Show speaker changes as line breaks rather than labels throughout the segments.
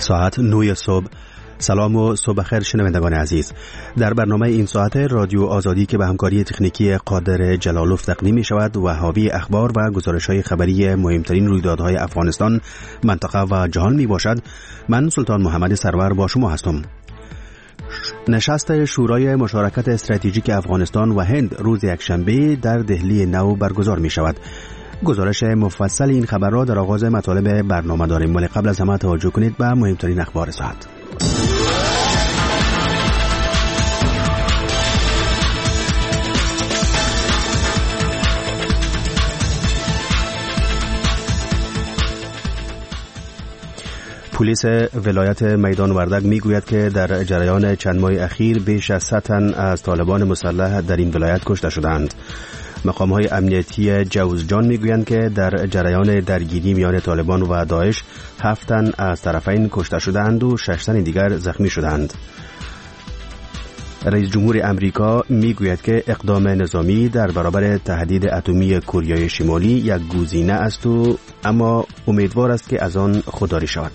ساعت 9 صبح. سلام و صبح خیر شنوندگان عزیز. در برنامه این ساعت رادیو آزادی که به همکاری تکنیکی قادر جلالوف تقدیم می شود و حاوی اخبار و گزارش‌های خبری مهمترین رویدادهای افغانستان، منطقه و جهان می باشد، من سلطان محمد سرور با شما هستم. نشست شورای مشارکت استراتژیک افغانستان و هند روز یکشنبه در دهلی نو برگزار می شود. گزارش مفصل این خبر را در آغاز مطالب برنامه داریم، ولی قبل از همه توجه کنید به مهمترین اخبار ساعت. پلیس ولایت میدان وردک میگوید که در جریان چند ماه اخیر بیش از 100 تن از طالبان مسلح در این ولایت کشته شدند. مقام‌های امنیتی جوزجان میگویند که در جریان درگیری میان طالبان و داعش 7 تن از طرفین کشته شدند و 6 تن دیگر زخمی شدند. رئیس جمهور امریکا میگوید که اقدام نظامی در برابر تهدید اتمی کره شمالی یک گزینه است اما امیدوار است که از آن خودداری شود.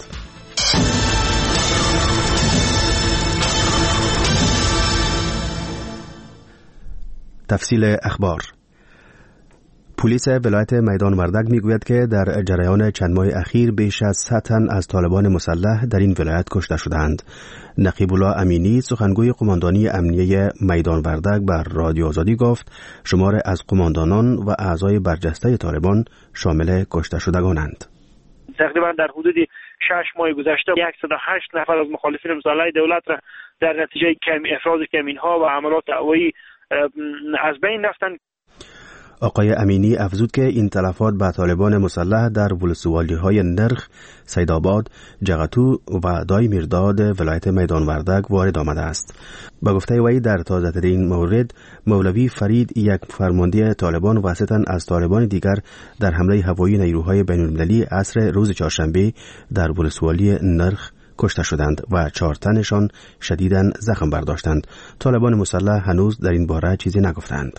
تفصیل اخبار. پلیس ولایت میدان وردک میگوید که در جریان چند ماه اخیر بیش از 100 تن از طالبان مسلح در این ولایت کشته شدند. نقیب الله امینی، سخنگوی قماندانی امنیه میدان وردک، بر رادیو آزادی گفت شمار از قماندانان و اعضای برجسته طالبان شامل کشته شدگانند.
تقریبا در حدود 6 ماه گذشته 108 نفر از مخالفین مسلح دولت را در نتیجه افراز کمین‌ها و حملات هوایی از بین رفتند.
آقای امینی افزود که این تلفات به طالبان مسلح در ولسوالی‌های نرخ، سیدآباد، جغتو و دای میرداد ولایت میدان وردک وارد آمده است. به گفته وی در تازه‌ترین مورد مولوی فرید، یک فرمانده طالبان و 3 تن از طالبان دیگر در حمله هوایی نیروهای بین‌المللی عصر روز چهارشنبه در ولسوالی نرخ کشته شدند و 4 تنشان شدیداً زخم برداشتند. طالبان مسلح هنوز در این باره چیزی نگفتند.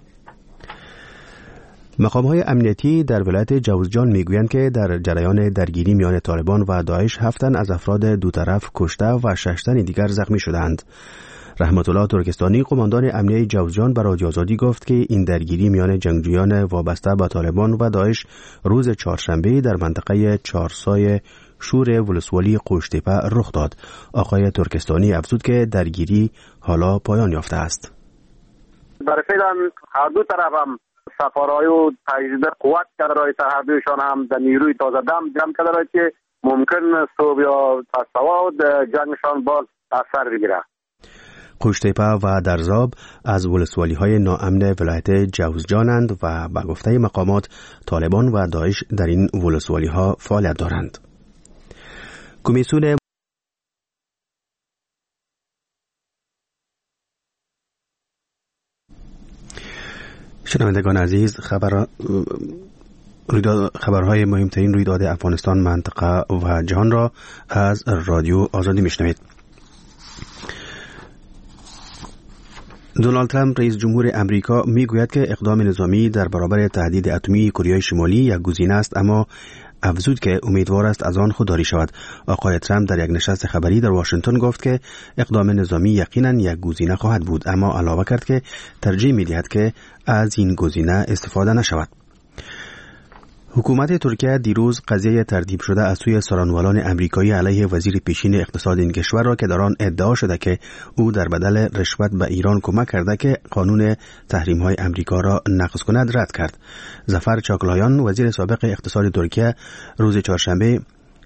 مقام‌های امنیتی در ولایت جوزجان میگویند که در جریان درگیری میان طالبان و داعش 7 تن از افراد دو طرف کشته و 6 تن دیگر زخمی شدند. رحمت الله ترکستانی، قماندان امنیه جوزجان، بر رادیو آزادی گفت که این درگیری میان جنگجویان وابسته به طالبان و داعش روز چهارشنبه در منطقه چارسای شور ولسوالی قوشتپه رخ داد. آقای ترکستانی افزود که درگیری حالا پایان یافته است.
در فعلا هر دو طرف هم سفارهای و تجدید قوت کرده رای تحریشان هم در نیروی تازه دم جمع کرده رای که ممکن صبح یا تصواد جنگشان باز اثر بگیره.
قوشتپه و درزاب از ولسوالی های ناامن ولایت جوزجانند و به گفته مقامات طالبان و داعش در این ولسوالی ها فعالیت دارند. کمیسیون شنوندگان عزیز، خبرهای مهمترین رویداد افغانستان، منطقه و جهان را از رادیو آزادی میشنوید. دونالد ترامپ، رئیس جمهور امریکا، میگوید که اقدام نظامی در برابر تهدید اتمی کره شمالی یک گزینه است، اما افزود که امیدوار است از آن خودداری شود. آقای ترامپ در یک نشست خبری در واشنگتن گفت که اقدام نظامی یقیناً یک گزینه خواهد بود، اما علاوه کرد که ترجیح می‌دهد که از این گزینه استفاده نشود. حکومت ترکیه دیروز قضیه ترتیب شده از سوی سارانوالان امریکایی علیه وزیر پیشین اقتصاد این کشور را که در آن ادعا شده که او در بدل رشوت به ایران کمک کرده که قانون تحریم‌های امریکا را نقض کند رد کرد. ظفر چاکلایان، وزیر سابق اقتصاد ترکیه، روز چهارشنبه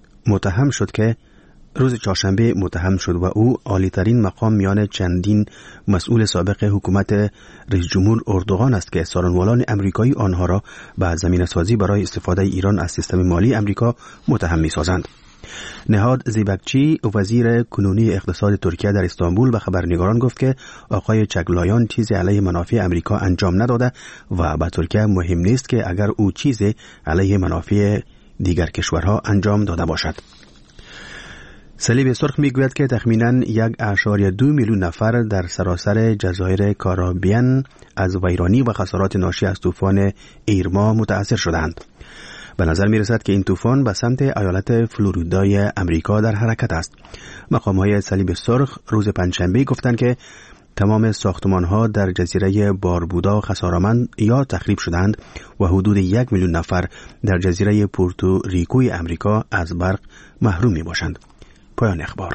متهم شد و او عالی‌ترین مقام میان چندین مسئول سابق حکومت رئیس جمهور اردوغان است که سارانوالان امریکایی آنها را به زمینه‌سازی برای استفاده ایران از سیستم مالی امریکا متهم می‌سازند. نهاد زیبکچی، وزیر کنونی اقتصاد ترکیه، در استانبول به خبرنگاران گفت که آقای چاکلایان چیزی علیه منافع امریکا انجام نداده و به ترکیه مهم نیست که اگر او چیزی علیه منافع دیگر کشورها انجام داده باشد. صلیب سرخ میگوید که تخمیناً 1.2 میلیون نفر در سراسر جزایر کارائیبیان از ویرانی و خسارات ناشی از طوفان ایرما متأثر شدند. به نظر می رسد که این طوفان به سمت ایالت فلوریدای امریکا در حرکت است. مقام‌های صلیب سرخ روز پنجشنبه گفتند که تمام ساختمان‌ها در جزیره باربودا خساره‌مند یا تخریب شدند و حدود 1 میلیون نفر در جزیره پورتوریکوی امریکا از برق محروم می‌باشند. پایان اخبار.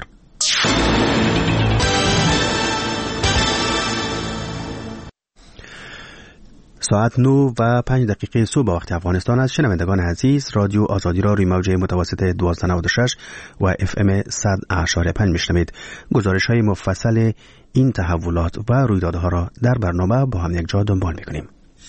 ساعت 9:05 صبح وقت افغانستان است. شنوندگان عزیز، رادیو آزادی را روی موج متوسط 1296 و FM 100.5 میشنوید. گزارش‌های مفصل این تحولات و رویدادها را در برنامه با هم یک جا دنبال می‌کنیم.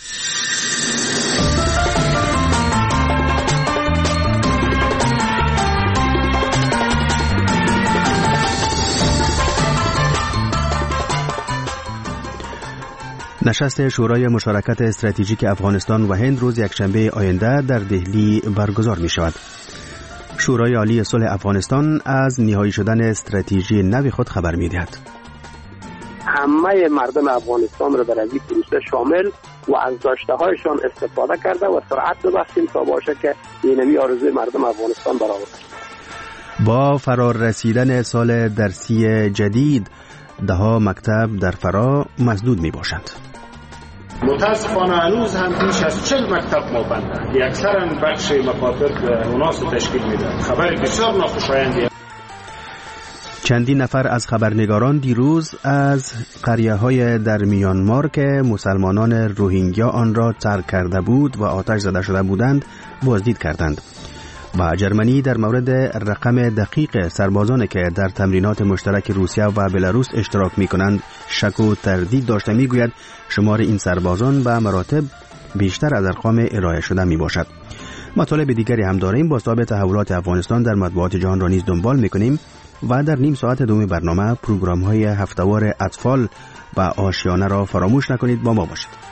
نشست شورای مشارکت استراتژیک افغانستان و هند روز یکشنبه آینده در دهلی برگزار می شود. شورای عالی صلح افغانستان از نهایی شدن استراتژی نو خود خبر می دهد.
همه مردم افغانستان را در این پروسه شامل و از داشته هایشان استفاده کرده و سرعت ببخشیم تا باشه که اینمی آرزوی مردم افغانستان برآورده شود.
با فرار رسیدن سال درسی جدید، ده‌ها مکتب در فرا مسدود می باشند.
متاسفانه هنوز هم بیش از 40 مکتب مابندند. اکثرا بخش مکاتب اوناس تشکیل میدن. خبر بسیار ناخوشایندی.
چندین نفر از خبرنگاران دیروز از قریه‌های در میانمار که مسلمانان روهینگیا آن را ترک کرده بود و آتش زده شده بودند بازدید کردند. و جرمنی در مورد رقم دقیق سربازانی که در تمرینات مشترک روسیه و بلاروس اشتراک می‌کنند شک و تردید داشته می‌گوید شمار این سربازان به مراتب بیشتر از ارقام ارائه شده میباشد. مطالب دیگری هم داریم. بازتاب تحولات افغانستان در مطبوعات جهان را نیز دنبال می‌کنیم و در نیم ساعت دوم برنامه پروگرام‌های هفته‌وار اطفال و آشیانه را فراموش نکنید. با ما باشید.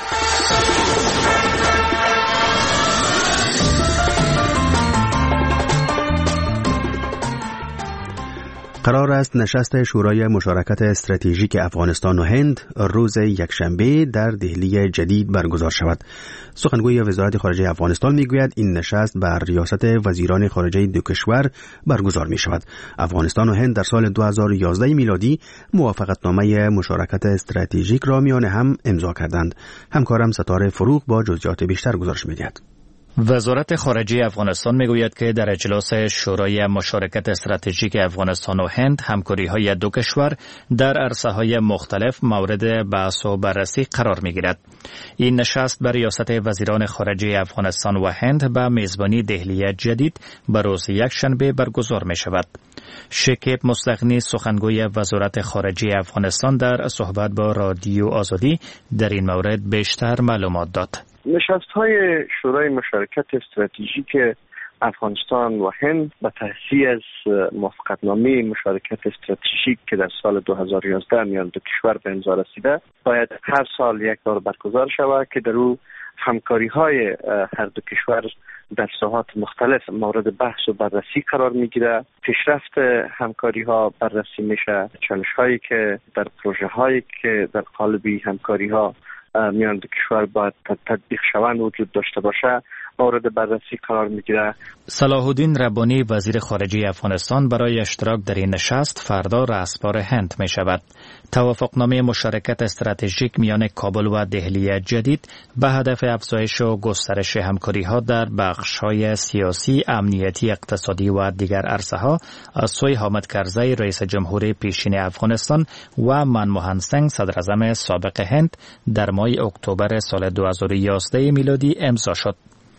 قرار است نشست شورای مشارکت استراتژیک افغانستان و هند روز یکشنبه در دهلی جدید برگزار شود. سخنگوی وزارت خارجه افغانستان میگوید این نشست بر ریاست وزیران خارجه دو کشور برگزار می شود. افغانستان و هند در سال 2011 میلادی موافقتنامه مشارکت استراتژیک را میان هم امضا کردند. همکارم ستاره فروغ با جزئیات بیشتر گزارش می‌دهد.
وزارت خارجه افغانستان میگوید که در اجلاس شورای مشارکت استراتژیک افغانستان و هند همکاری‌های دو کشور در عرصه‌های مختلف مورد بحث و بررسی قرار می‌گیرد. این نشست بر ریاست وزیران خارجه افغانستان و هند به میزبانی دهلی جدید به روز یکشنبه برگزار می‌شود. شکیب مصدقی سخنگوی وزارت خارجه افغانستان در صحبت با رادیو آزادی در این مورد بیشتر معلومات داد.
نشست‌های شورای مشارکت استراتژیک افغانستان و هند به تحصیل از موافقتنامه مشارکت استراتژیک که در سال 2011 میان دو کشور به امضا رسیده باید هر سال یک بار برگزار شود که در او همکاری‌های هر دو کشور در ساحات مختلف مورد بحث و بررسی قرار میگیره. پیشرفت همکاری‌ها بررسی میشه، چالش‌هایی که در پروژه‌هایی که در قالب همکاری‌ها میان دو کشور باید تطبیق شوند وجود داشته باشه مورد بررسی قرار میگیره.
صلاح الدین ربانی وزیر خارجه افغانستان برای اشتراک در این نشست فردا رأسپار هند می شود. توافقنامه مشارکت استراتژیک میان کابل و دهلی جدید به هدف افزایش و گسترش همکاری‌ها در بخش‌های سیاسی، امنیتی، اقتصادی و دیگر عرصه‌ها از سوی حامد کرزی رئیس جمهور پیشین افغانستان و منموهن سینگ صدراعظم سابق هند در ماه اکتبر سال 2011 میلادی امضا شد.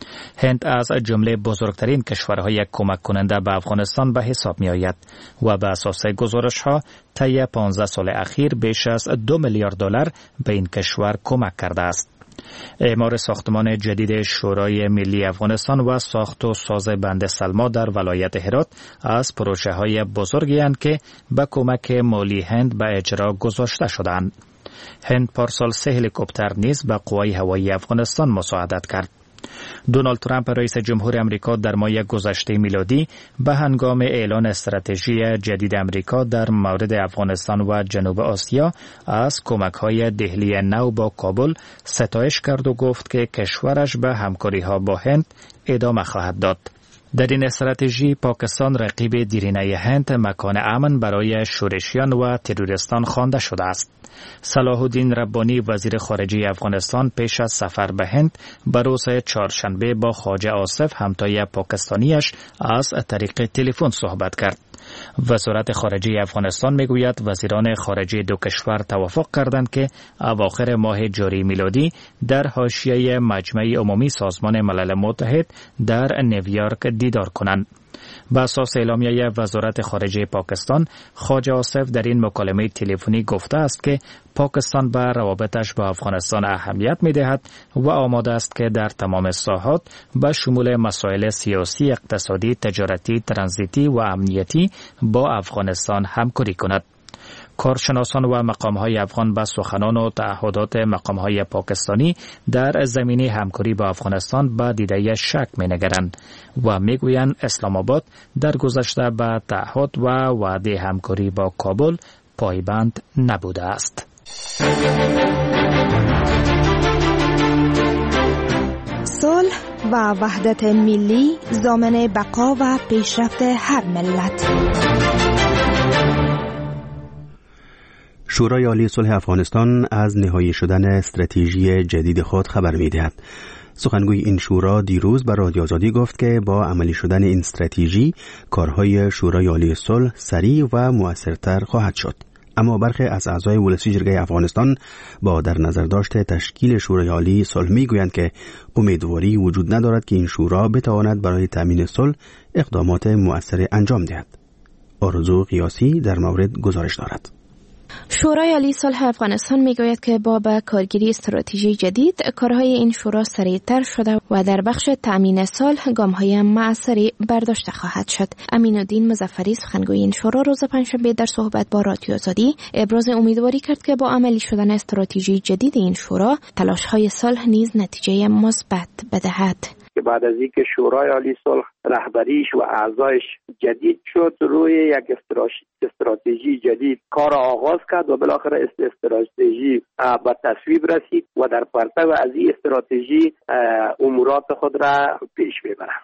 هند از جمله بزرگترین کشورهای کمک کننده به افغانستان به حساب می آید و به اساس گزارش ها طی 15 سال اخیر بیش از 2 میلیارد دلار به این کشور کمک کرده است. اعمار ساختمان جدید شورای ملی افغانستان و ساخت و ساز بند سلما در ولایت هرات از پروژه های بزرگی اند که به کمک مالی هند به اجرا گذاشته شدند. هند پارسال 3 هلیکوپتر نیز به قوای هوایی افغانستان مساعدت کرد. دونالد ترامپ رئیس جمهور امریکا در ماه گذشته میلادی به هنگام اعلان استراتژی جدید امریکا در مورد افغانستان و جنوب آسیا از کمک‌های دهلی نو با کابل ستایش کرد و گفت که کشورش به همکاری‌ها با هند ادامه خواهد داد. در این استراتژی پاکستان رقیب دیرینه هند مکان امن برای شورشیان و تروریستان خوانده شده است. صلاح الدین ربانی وزیر خارجه افغانستان پیش از سفر به هند به روز چهارشنبه با خواجه آصف همتای پاکستانیش از طریق تلفن صحبت کرد. وزارت خارجه افغانستان میگوید وزیران خارجه دو کشور توافق کردند که اواخر ماه جاری میلادی در حاشیه مجمع عمومی سازمان ملل متحد در نیویورک دیدار کنند. به اساس اعلامیه وزارت خارجه پاکستان، خواجه آصف در این مکالمه تلفنی گفته است که پاکستان به روابطش با افغانستان اهمیت می‌دهد و آماده است که در تمام ساحات به شمول مسائل سیاسی، اقتصادی، تجارتی، ترانزیتی و امنیتی با افغانستان همکاری کند. کارشناسان و مقام‌های افغان به سخنان و تعهدات مقام‌های پاکستانی در زمینه همکاری با افغانستان به دیده شک می‌نگرند و می‌گویند اسلام آباد در گذشته به تعهد و وعده همکاری با کابل پایبند نبوده است.
صلح و وحدت ملی ضامن بقا و پیشرفت هر ملت.
شورای عالی صلح افغانستان از نهایی شدن استراتژی جدید خود خبر می‌دهد. سخنگوی این شورا دیروز به رادیو آزادی گفت که با عملی شدن این استراتژی کارهای شورای عالی صلح سریع و مؤثرتر خواهد شد. اما برخی از اعضای ولسی جرگه افغانستان با در نظر داشت تشکیل شورای عالی صلح میگویند که امیدواری وجود ندارد که این شورا بتواند برای تامین صلح اقدامات مؤثر انجام دهد. آرزو قیاسی در مورد گزارش دارد.
شورای عالی صلح افغانستان میگوید که با به کارگیری استراتژی جدید کارهای این شورا سریعتر شده و در بخش تأمین صلح گام‌های مؤثری برداشته خواهد شد. امین الدین مظفری سخنگوی این شورا روز پنجشنبه در صحبت با رادیو آزادی ابراز امیدواری کرد که با عملی شدن استراتژی جدید این شورا تلاش‌های صلح نیز نتیجه مثبت بدهد.
که بعد از اینکه شورای عالی صلح رهبریش و اعضایش جدید شد، روی یک استراتژی جدید کار آغاز کرد و بالاخره استراتژی به تصویب رسید و در پرتو از این استراتژی امورات خود را پیش میبرند.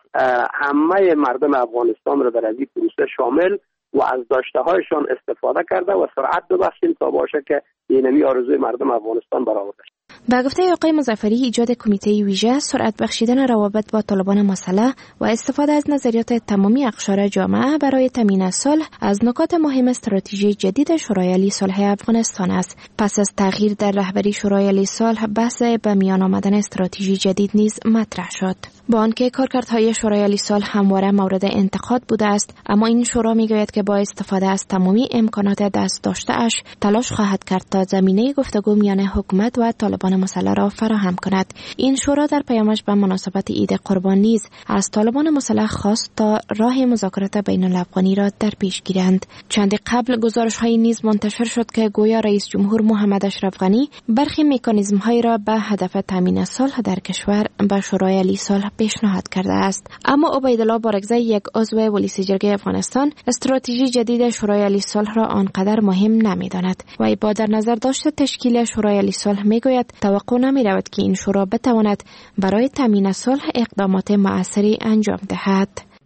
همه مردم افغانستان را در این پروسه شامل و از داشته‌هایشان استفاده کرده و سرعت ببخشیم تا باشه که اینمی آرزوی مردم افغانستان برآورده شد.
با گفته آقای مظفری، ایجاد کمیته ویژه، سرعت بخشیدن روابط با طالبان مسلح و استفاده از نظریات تمامی اقشار جامعه برای تامین صلح از نکات مهم استراتژی جدید شورای عالی صلح افغانستان است. پس از تغییر در رهبری شورای عالی صلح، بحث به میان آمدن استراتژی جدید نیز مطرح شد. با آنکه کارکردهای شورای عالی صلح همواره مورد انتقاد بوده است، اما این شورا میگوید که با استفاده از تمامی امکانات دست داشته‌اش تلاش خواهد کرد تا زمینه گفتگو میان حکومت و طالبان مسلح را فراهم کند. این شورا در پیامش به مناسبت عید قربان نیز از طالبان مسلح خواست تا راه مذاکرات بین الافغانی را در پیش گیرند. چندی قبل گزارش‌هایی نیز منتشر شد که گویا رئیس جمهور محمد اشرف غنی برخی مکانیزم‌هایی را به هدف تامین صلح در کشور به شورای عالی صلح پیشنهاد کرده است. اما عبیدالله بارگزی، یک عضو ولسی جرگه افغانستان، استراتژی جدید شورای عالی صلح را آنقدر مهم نمی‌داند و با در نظر داشت تشکیل شورای عالی صلح میگوید توقع نمی‌رود که این شورا بتواند برای تامین صلح اقدامات مؤثری انجام دهد.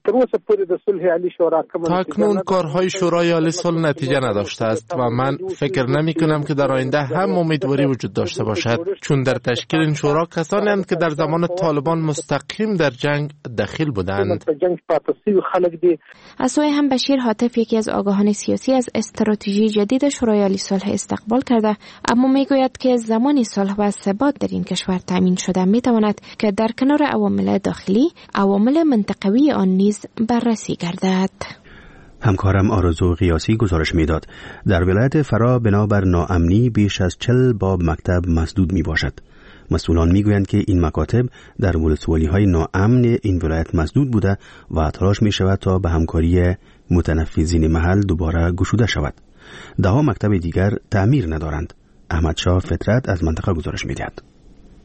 تاکنون کارهای شورای عالی صلح نتیجه نداشته است و من فکر نمی کنم که در آینده هم امیدواری وجود داشته باشد، چون در تشکیل این شورا کسانی هستند که در زمان طالبان مستقیم در جنگ دخیل بودند.
از سوی هم بشیر حاتف، یکی از آگاهان سیاسی، از استراتژی جدید شورای عالی صلح استقبال کرده، اما میگوید که زمانی صلح و ثبات در این کشور تامین شده میتواند که در کنار عوامل داخلی، عوامل منطقوی آن نیز بررسی گردد.
همکارم آرزو قیاسی گزارش میداد. در ولایت فرا بنابر ناامنی بیش از 40 باب مکتب مسدود می باشد. مسئولان میگویند که این مکاتب در ولسوالی‌های ناامن این ولایت مسدود بوده و تلاش می شود تا به همکاری متنفذین محل دوباره گشوده شود. 10 مکتب دیگر تعمیر ندارند. احمد شاه فطرت از منطقه گزارش میدهد.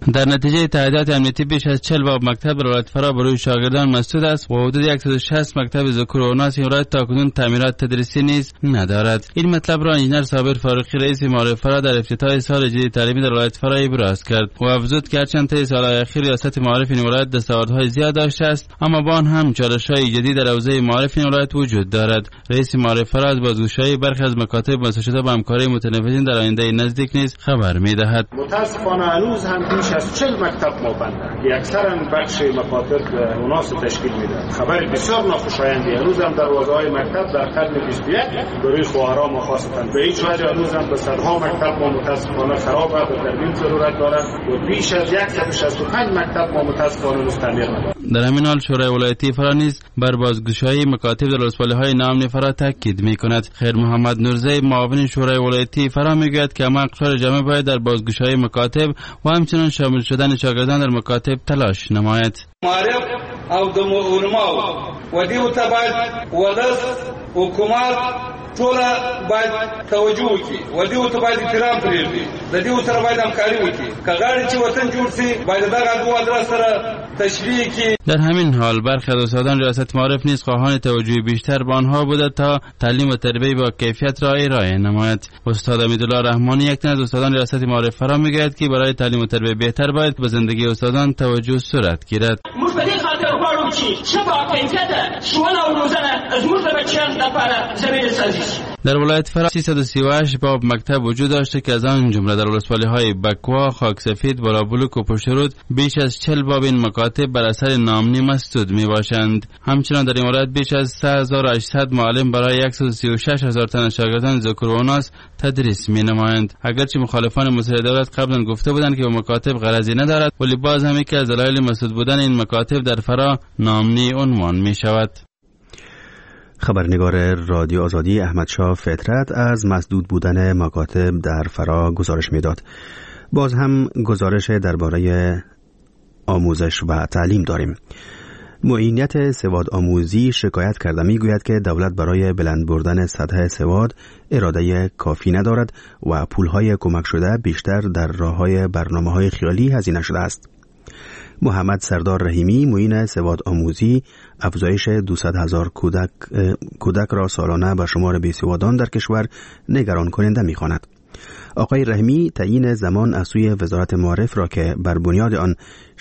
در نتیجه تهدیدات امنیتی بیش از 40 باب مکتب در ولایت فرا بر روی شاگردان مسدود است و حدود 160 مکتب ذکور و اناث این ولایت تاکنون تعمیرات تدریسی نیز ندارد. این مطلب را انجینر صابر فاروقی رئیس معارف فرا در افتتاح سال جدید تعلیمی در ولایت فرا ابراز کرد و افزود که هرچند طی سال‌های اخیر ریاست معارف این ولایت دستاوردهای زیاد داشته است، اما با آن هم چالش‌های جدی در حوزه معارف این ولایت وجود دارد. رئیس معارف فرا از بازگشایی برخی از مکاتب واسطه شده با همکاری متنفذین در آینده نزدیک نیز خبر می‌دهد.
متأسفانه هنوز هم بیش از 40 مکتب مابند اکثرا بخش مکاتب اناث تشکیل میده. خبر بسیار ناخوشایندی هنوز هم دروازه‌های مکتب در قرن 21 برای خواهران خاصتا به هیچ وجه هنوز هم به صدها مکتب ما متأسفانه خراب و ترمیم ضرورت دارد و بیش از 165 مکتب ما متأسفانه مستعمر ندارد.
در همین حال شورای ولایتی فرا نیز بر بازگشایی مکاتب در ولسوالی‌های ناامن فرا تاکید می‌کند. خیر محمد نورزی معاون شورای ولایتی فرا میگوید که همه اقشار جامعه باید در بازگشایی مکاتب و همچنین شامل شدن شاگردان در مکاتب تلاش نماید.
معارف او د علماء و دیو ته باید ولس حکومت ټول باید توجه وکړي و دیو ته باید احترام پرېږدي د دیو سره باید همکاري وکړي که غواړي چې وطن جوړ شي باید دغه دوه ادرس سره تشریح کړي.
در همین حال برخی از استادان ریاست معارف نیز خواهان توجه بیشتر به آنها بوده تا تعلیم و تربیت با کیفیت را ارائه نماید. استاد امیدالله رحمانی یک تن از استادان ریاست معارف فرا میگوید که برای تعلیم و تربیت بهتر باید به زندگی استادان توجه صورت گیرد.
موږ په دې خاطر غواړو چې ښه باکیفیته ښوونه او روزنه زموږ د بچیانو لپاره زمینه سازي شي.
در ولایت فرا 338 باب مکتب وجود داشته که از آن جمله در ولسوالی‌های بکوا، خاکسفید، بالابلوک و پشترود بیش از 40 باب این مکاتب بر اثر ناامنی مسدود میباشند. همچنان در این ولایت بیش از 3800 معلم برای 136,000 تن شاگردان ذکور و اناث تدریس مینمایند. اگرچه مخالفان مسئله دولت قبلا گفته بودند که به مکاتب غرضی ندارد، ولی باز هم یکی از دلایل مسدود بودن این مکاتب در فرا ناامنی عنوان می شود.
خبرنگار رادیو آزادی احمدشاه فطرت از مسدود بودن مکاتب در فرا گزارش میداد. باز هم گزارش درباره آموزش و تعلیم داریم. معینیت سواد آموزی شکایت کرده میگوید که دولت برای بلند بردن سطح سواد اراده کافی ندارد و پولهای کمک شده بیشتر در راههای برنامه‌های خیالی هزینه شده است. محمد سردار رحیمی معین سواد آموزی افزایش 200,000 کودک را سالانه به شمار بیسوادان در کشور نگران کننده می‌خواند. آقای رحیمی تعیین زمان از سوی وزارت معارف را که بر بنیاد آن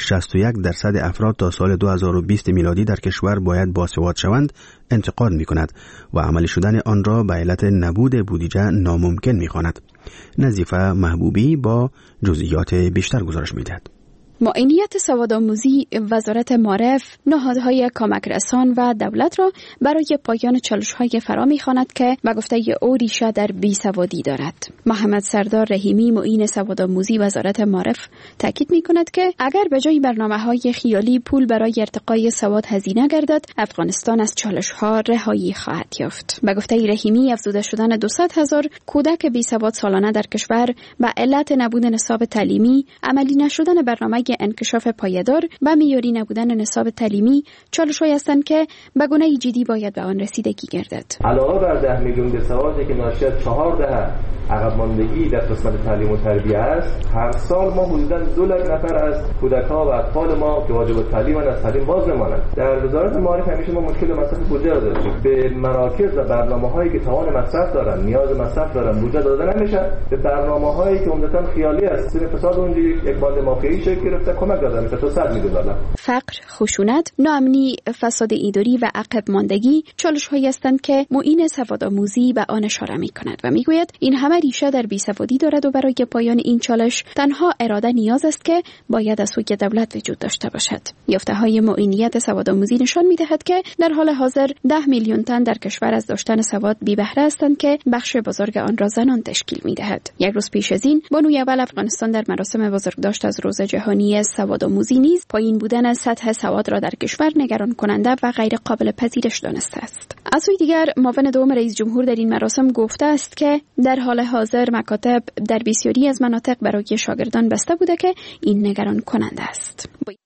61% افراد تا سال 2020 میلادی در کشور باید باسواد شوند انتقاد می‌کند و عملی شدن آن را به علت نبود بودجه ناممکن می‌خواند. نظیفه محبوبی با جزئیات بیشتر گزارش می‌دهد.
معینیت سوادآموزی وزارت معارف نهادهای کمک رسان و دولت را برای پایان چالش‌های فرا می‌خواند که به گفته او ریشه در بیسوادی دارد. محمد سردار رحیمی معین سوادآموزی وزارت معارف تاکید می‌کند که اگر به جای برنامه‌های خیالی پول برای ارتقای سواد هزینه گردد، افغانستان از چالش‌ها رهایی خواهد یافت. به گفته رحیمی افزوده شدن 200,000 کودک بیسواد سالانه در کشور به علت نبود نصاب تعلیمی، عملی نشدن برنامه انکشاف پایدار و معیاری نبودن نصاب تعلیمی چالش‌هایی هستند که به گونه جدی باید به آن رسیدگی گردد.
علاوه بر 10 میلیون بیسوادی که ناشی از 4 دهه عقب ماندگی در قسمت تعلیم و تربیت است، هر سال ما حدوداً 2 لک نفر از کودک‌ها و اطفال ما که واجب التعلیم از تعلیم باز می‌مانند. در وزارت معارف همیشه ما مشکل مصرف بودجه را داشتیم. به مراکز و برنامه‌هایی که توان مصرف دارن، نیاز مصرف دارن، بودجه داده نمیشه. به برنامه‌هایی که عمدتاً خیالی است، اقتصاد اونجا یک باند مافیایی شکل گرفته کمک دادن که تو 100 میلیون دلار.
فقر، خشونت، ناامنی، فساد اداری و عقب ماندگی چالش‌هایی هستند که معین سوادآموزی به آن اشاره می‌کند و می‌گوید این همه ریشه در بیسوادی دارد و برای پایان این چالش تنها اراده نیاز است که باید از سوی دولت وجود داشته باشد. یافته‌های معینیت سوادآموزی نشان می‌دهد که در حال حاضر 10 میلیون تن در کشور از داشتن سواد بی بهره هستند که بخش بزرگ آن را زنان تشکیل می‌دهد. یک روز پیش از این بانوی اول افغانستان در مراسم بزرگداشت از روز جهانی سوادآموزی نیز پایین بودن سطح سواد را در کشور نگران کننده و غیر قابل پذیرش دانسته است. از سوی دیگر معاون دوم رئیس جمهور در این مراسم گفته است که در حال حاضر مکاتب در بسیاری از مناطق برای شاگردان بسته بوده که این نگران کننده است.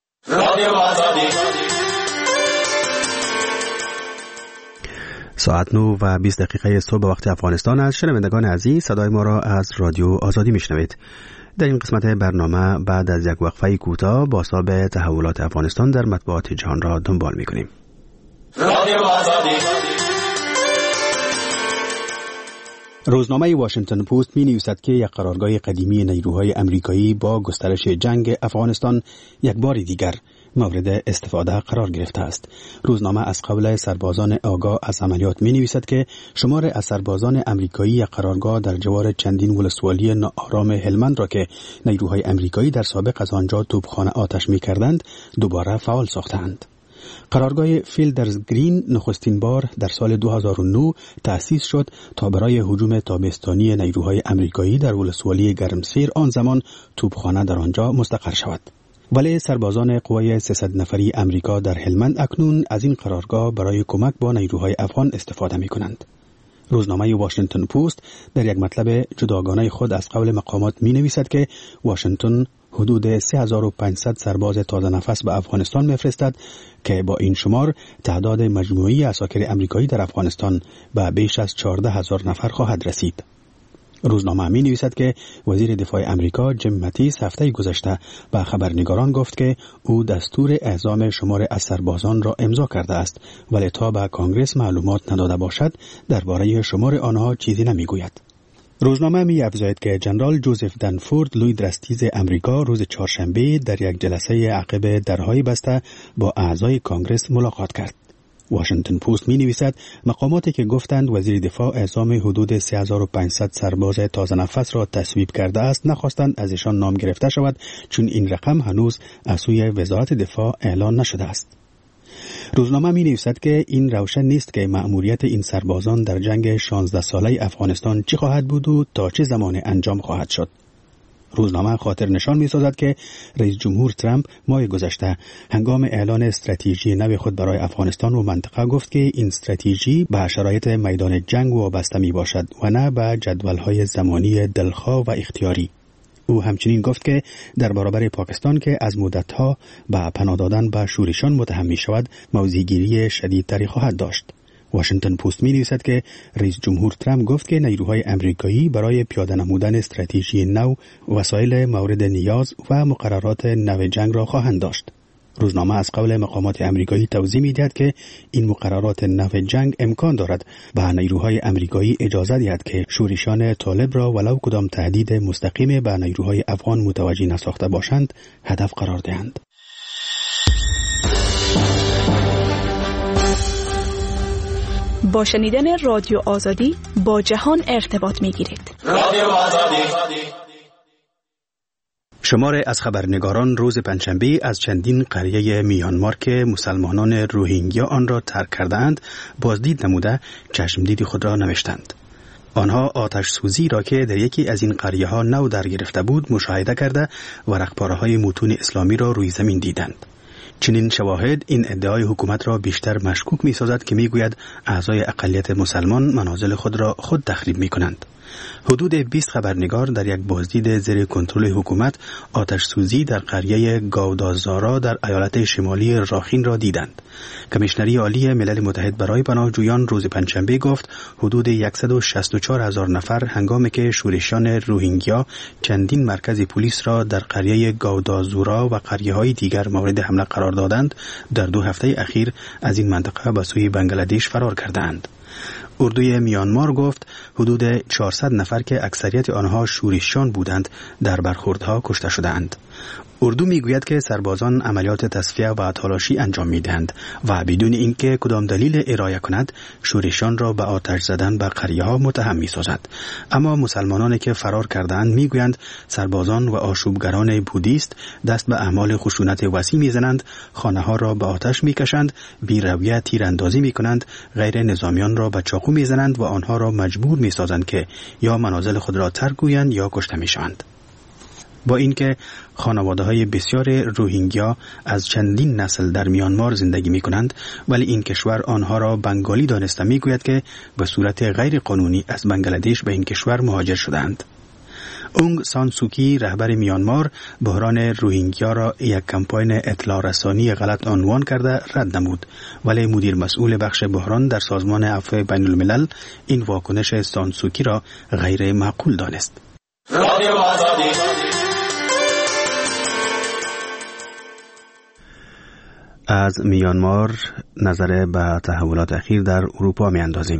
ساعت 9:20 صبح وقت افغانستان است. شنوندگان عزیز، صدای ما را از رادیو آزادی میشنوید. در این قسمت برنامه بعد از یک وقفه کوتاه بازتاب تحولات افغانستان در مطبوعات جهان را دنبال می‌کنیم. روزنامه واشنگتن پست می نویسد که یک قرارگاه قدیمی نیروهای امریکایی با گسترش جنگ افغانستان یک بار دیگر مورد استفاده قرار گرفته است. روزنامه از قول سربازان آگاه از عملیات می نویسد که شمار از سربازان امریکایی یک قرارگاه در جوار چندین ولسوالی ناآرام هلمند را که نیروهای امریکایی در سابق از آنجا توپخانه آتش می کردند دوباره فعال ساختند. قرارگاه فیلدرز گرین نخستین بار در سال 2009 تأسیس شد تا برای هجوم تابستانی نیروهای امریکایی در ولسوالی گرمسیر آن زمان توپخانه در آنجا مستقر شود. ولی سربازان قوای 300 نفری امریکا در هلمند اکنون از این قرارگاه برای کمک با نیروهای افغان استفاده می کنند. روزنامه واشنگتن پست در یک مطلب جداگانه خود از قول مقامات می نویسد که واشنگتن حدود 3500 سرباز تازه نفس به افغانستان می‌فرستد که با این شمار تعداد مجموعی عساکر امریکایی در افغانستان به بیش از 14000 نفر خواهد رسید. روزنامه می نویسد که وزیر دفاع امریکا جیم ماتیس هفته گذشته به خبرنگاران گفت که او دستور اعزام شمار از سربازان را امضا کرده است ولی تا به کانگرس معلومات نداده باشد درباره شمار آنها چیزی نمیگوید. روزنامه می افزاید که جنرال جوزف دنفورد لوی درستیز امریکا روز چهارشنبه در یک جلسه عقب درهای بسته با اعضای کانگرس ملاقات کرد. واشنگتن پست می نویسد مقاماتی که گفتند وزیر دفاع اعزام حدود 3500 سرباز تازه نفس را تصویب کرده است نخواستند از ایشان نام گرفته شود چون این رقم هنوز از سوی وزارت دفاع اعلان نشده است. روزنامه می نویسد که این روشن نیست که مأموریت این سربازان در جنگ 16 ساله افغانستان چی خواهد بود و تا چه زمان انجام خواهد شد. روزنامه خاطر نشان می سازد که رئیس جمهور ترامپ ماه گذشته هنگام اعلان استراتژی نو خود برای افغانستان و منطقه گفت که این استراتژی به شرایط میدان جنگ وابسته می باشد و نه به جدولهای زمانی دلخواه و اختیاری. او همچنین گفت که در برابر پاکستان که از مدتها به پناه دادن به شورشان متهم می شود موضع‌گیری شدیدتری خواهد داشت. واشنگتن پست می نویسد که رئیس جمهور ترامپ گفت که نیروهای امریکایی برای پیاده نمودن استراتژی نو وسایل مورد نیاز و مقررات نو جنگ را خواهند داشت. روزنامه از قول مقامات امریکایی توضیح می دهد که این مقررات نو جنگ امکان دارد به نیروهای امریکایی اجازه دهد که شورشان طالب را ولو کدام تهدید مستقیم به نیروهای افغان متوجه نساخته باشند هدف قرار دهند.
با شنیدن رادیو آزادی با جهان ارتباط می گیرید. رادیو آزادی.
شمار از خبرنگاران روز پنجشنبه از چندین قریه میانمار که مسلمانان روهینگیا آن را ترک کردند بازدید نموده چشمدید خود را نوشتند. آنها آتش سوزی را که در یکی از این قریه ها نو در گرفته بود مشاهده کرده ورقپاره های متون اسلامی را روی زمین دیدند. چنین شواهد این ادعای حکومت را بیشتر مشکوک می سازد که می گوید اعضای اقلیت مسلمان منازل خود را خود تخریب می کنند. حدود 20 خبرنگار در یک بازدید زیر کنترل حکومت آتش سوزی در قریه گاودازارا در ایالت شمالی راخین را دیدند. کمیشنری عالی ملل متحد برای پناهجویان روز پنجشنبه گفت حدود 164,000 نفر هنگامی که شورشیان روهینگیا چندین مرکز پلیس را در قریه گاودازورا و قریه‌های دیگر مورد حمله قرار دادند در 2 هفته اخیر از این منطقه به سوی بنگلادش فرار کردند. اردوی میانمار گفت حدود 400 نفر که اکثریت آنها شورشیان بودند در برخوردها کشته شدند. اردو میگوید که سربازان عملیات تصفیه و تلاشی انجام میدهند و بدون اینکه کدام دلیل ارائه کند شورشیان را به آتش زدن به قریه‌ها متهم می‌سازد. اما مسلمانانی که فرار کردند میگویند سربازان و آشوبگران بودیست دست به اعمال خشونت وسیع میزنند، خانه‌ها را به آتش میکشند، بی‌رویه تیراندازی میکنند، غیر نظامیان را به چاقو میزنند و آنها را مجبور میسازند که یا منازل خود را ترک گویند یا کشته میشوند. با اینکه خانواده‌های بسیار روهینگیا از چندین نسل در میانمار زندگی می‌کنند، ولی این کشور آنها را بنگالی دانسته می‌گوید که به صورت غیر قانونی از بنگلادش به این کشور مهاجر شدند. اونگ سان سوکی رهبر میانمار بحران روهینگیا را یک کمپاین اطلاع رسانی غلط عنوان کرده رد نمود، ولی مدیر مسئول بخش بحران در سازمان عفو بین الملل این واکنش سان سوکی را غیر معقول دانست.
رادیو آزادی.
از میانمار نظر به تحولات اخیر در اروپا می اندازیم.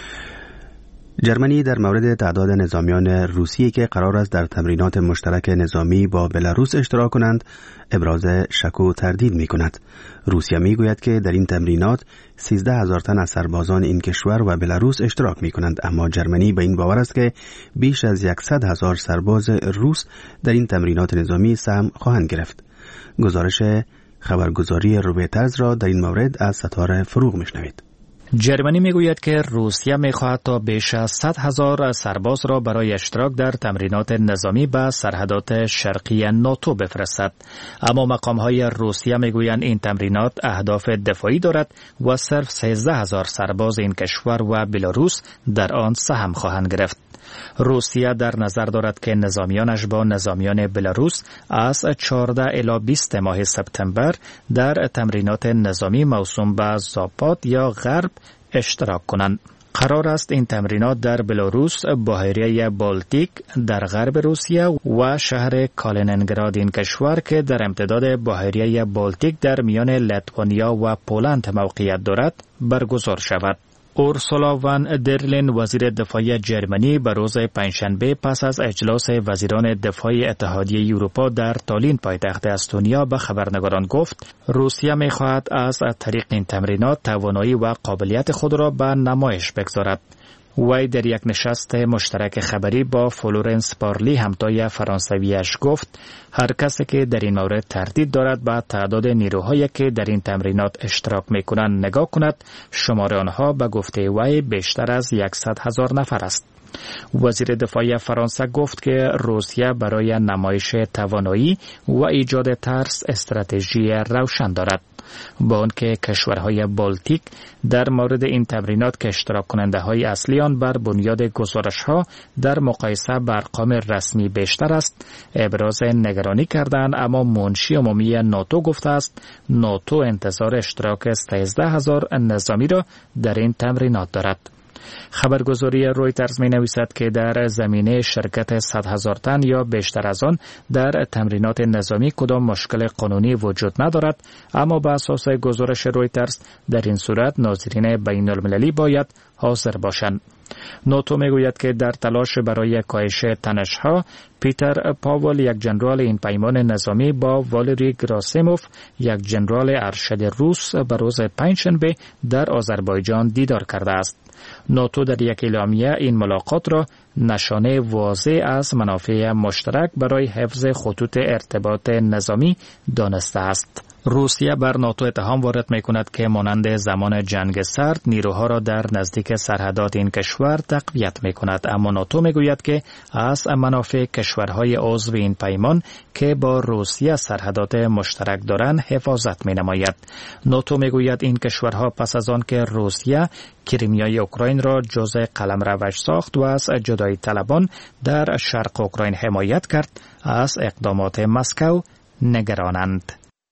جرمنی در مورد تعداد نظامیان روسیه که قرار است در تمرینات مشترک نظامی با بلاروس اشتراک کنند ابراز شک و تردید می کند. روسیه می گوید که در این تمرینات 13,000 تن از سربازان این کشور و بلاروس اشتراک می کنند، اما جرمنی به این باور است که بیش از 100,000 سرباز روس در این تمرینات نظامی سهم خواهند گرفت. گزارش خبرگزاری رویترز را در این مورد از ستاره فروغ میشنوید.
جرمنی میگوید که روسیه میخواهد تا بیش از 100,000 سرباز را برای اشتراک در تمرینات نظامی به سرحدات شرقی ناتو بفرستد، اما مقام‌های روسیه میگویند این تمرینات اهداف دفاعی دارد و صرف 13,000 سرباز این کشور و بلاروس در آن سهم خواهند گرفت. روسیه در نظر دارد که نظامیانش با نظامیان بلاروس از 14 الی 20 ماه سپتامبر در تمرینات نظامی موسوم به زاپاد یا غرب اشتراک کنند. قرار است این تمرینات در بلاروس، بحیره بالتیک در غرب روسیه و شهر کالینینگراد این کشور که در امتداد بحیره بالتیک در میان لیتوانیا و پولند موقعیت دارد برگزار شود. اورسولا وان درلین وزیر دفاع جرمنی به روز پنجشنبه پس از اجلاس وزیران دفاع اتحادیه اروپا در تالین پایتخت استونیا به خبرنگاران گفت روسیه می‌خواهد از طریق این تمرینات توانایی و قابلیت خود را به نمایش بگذارد. وی در یک نشست مشترک خبری با فلورنس پارلی همتای فرانسویش گفت هر کسی که در این مورد تردید دارد به تعداد نیروهایی که در این تمرینات اشتراک میکنند نگاه کند. شمار آنها به گفته وی بیشتر از 100,000 نفر است. وزیر دفاع فرانسه گفت که روسیه برای نمایش توانایی و ایجاد ترس استراتژی روشن دارد. با آنکه کشورهای بالتیک در مورد این تمرینات که اشتراک کننده های اصلی آن بر بنیاد گزارش ها در مقایسه با ارقام رسمی بیشتر است ابراز نگرانی کردند، اما منشی عمومی ناتو گفته است ناتو انتظار اشتراک 13,000 نظامی را در این تمرینات دارد. خبرگزاری رویترز می نویسد که در زمینه شرکت 100,000 تن یا بیشتر از آن در تمرینات نظامی کدام مشکل قانونی وجود ندارد، اما به اساس گزارش رویترز در این صورت ناظرین بین المللی باید حاضر باشند. ناتو میگوید که در تلاش برای کاهش تنش‌ها پیتر پاول یک جنرال این پیمان نظامی با والری گراسیموف یک جنرال ارشد روس به روز پنجشنبه در آذربایجان دیدار کرده است. ناتو در یک اعلامیه این ملاقات را نشانه واضح از منافع مشترک برای حفظ خطوط ارتباط نظامی دانسته است. روسیه بر ناتو اتهام وارد می‌کند که مانند زمان جنگ سرد نیروها را در نزدیک سرحدات این کشور تقویت می‌کند، اما ناتو می‌گوید که از منافع کشورهای عضو این پیمان که با روسیه سرحدات مشترک دارند حفاظت می‌نماید. ناتو می‌گوید این کشورها پس از آن که روسیه کریمیای اوکراین را جزء قلمروش ساخت و از جدایی طلبان در شرق اوکراین حمایت کرد، از اقدامات مسکو نگرانند.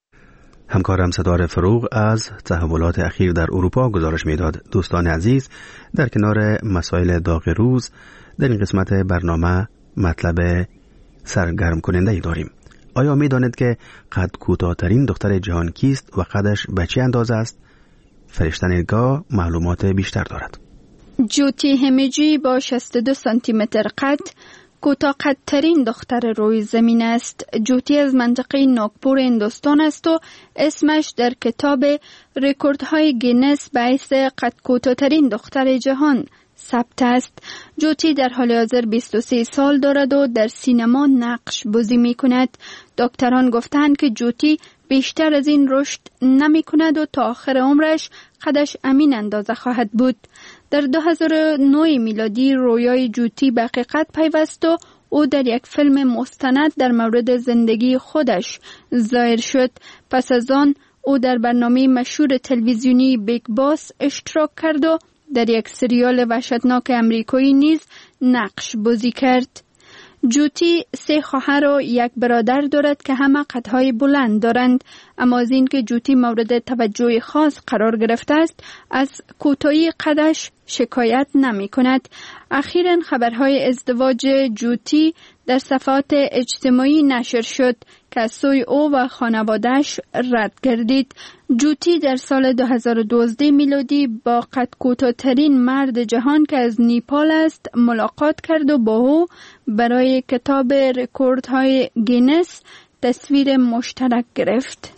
همکارم ستاره فروغ از تحولات اخیر در اروپا گزارش میداد. دوستان عزیز، در کنار مسائل داغ روز در این قسمت برنامه مطلب سرگرم کننده ای داریم. آیا می دانید که قد کوتاه‌ترین دختر جهان کیست و قدش به چه اندازه است؟ فرشته نگاه معلومات بیشتر دارد.
جوتی همیجی با 62 سانتی متر قد کوتاه‌قدترین دختر روی زمین است. جوتی از منطقه ناگپور هندوستان است و اسمش در کتاب رکوردهای گینس باعث قد کوتاه‌ترین دختر جهان ثبت است. جوتی در حال حاضر 23 سال دارد و در سینما نقش بازی می کند. دکتران گفتند که جوتی بیشتر از این رشد نمی کند و تا آخر عمرش قدش همین اندازه خواهد بود. در 2009 میلادی رویای جوتی به حقیقت پیوست و او در یک فیلم مستند در مورد زندگی خودش ظاهر شد. پس از آن او در برنامه مشهور تلویزیونی بیگ باس اشتراک کرد و در یک سریال وحشتناک امریکایی نیز نقش بازی کرد. جوتی 3 خواهر و 1 برادر دارد که همه قدهای بلند دارند، اما از این که جوتی مورد توجه خاص قرار گرفته است از کوتاهی قدش شکایت نمی کند. اخیراً خبرهای ازدواج جوتی در صفحات اجتماعی نشر شد که از سوی او و خانواده‌اش رد گردید. جوتی در سال 2012 میلادی با قد کوتاه‌ترین مرد جهان که از نیپال است ملاقات کرد و با او برای کتاب رکوردهای گینس تصویر مشترک گرفت.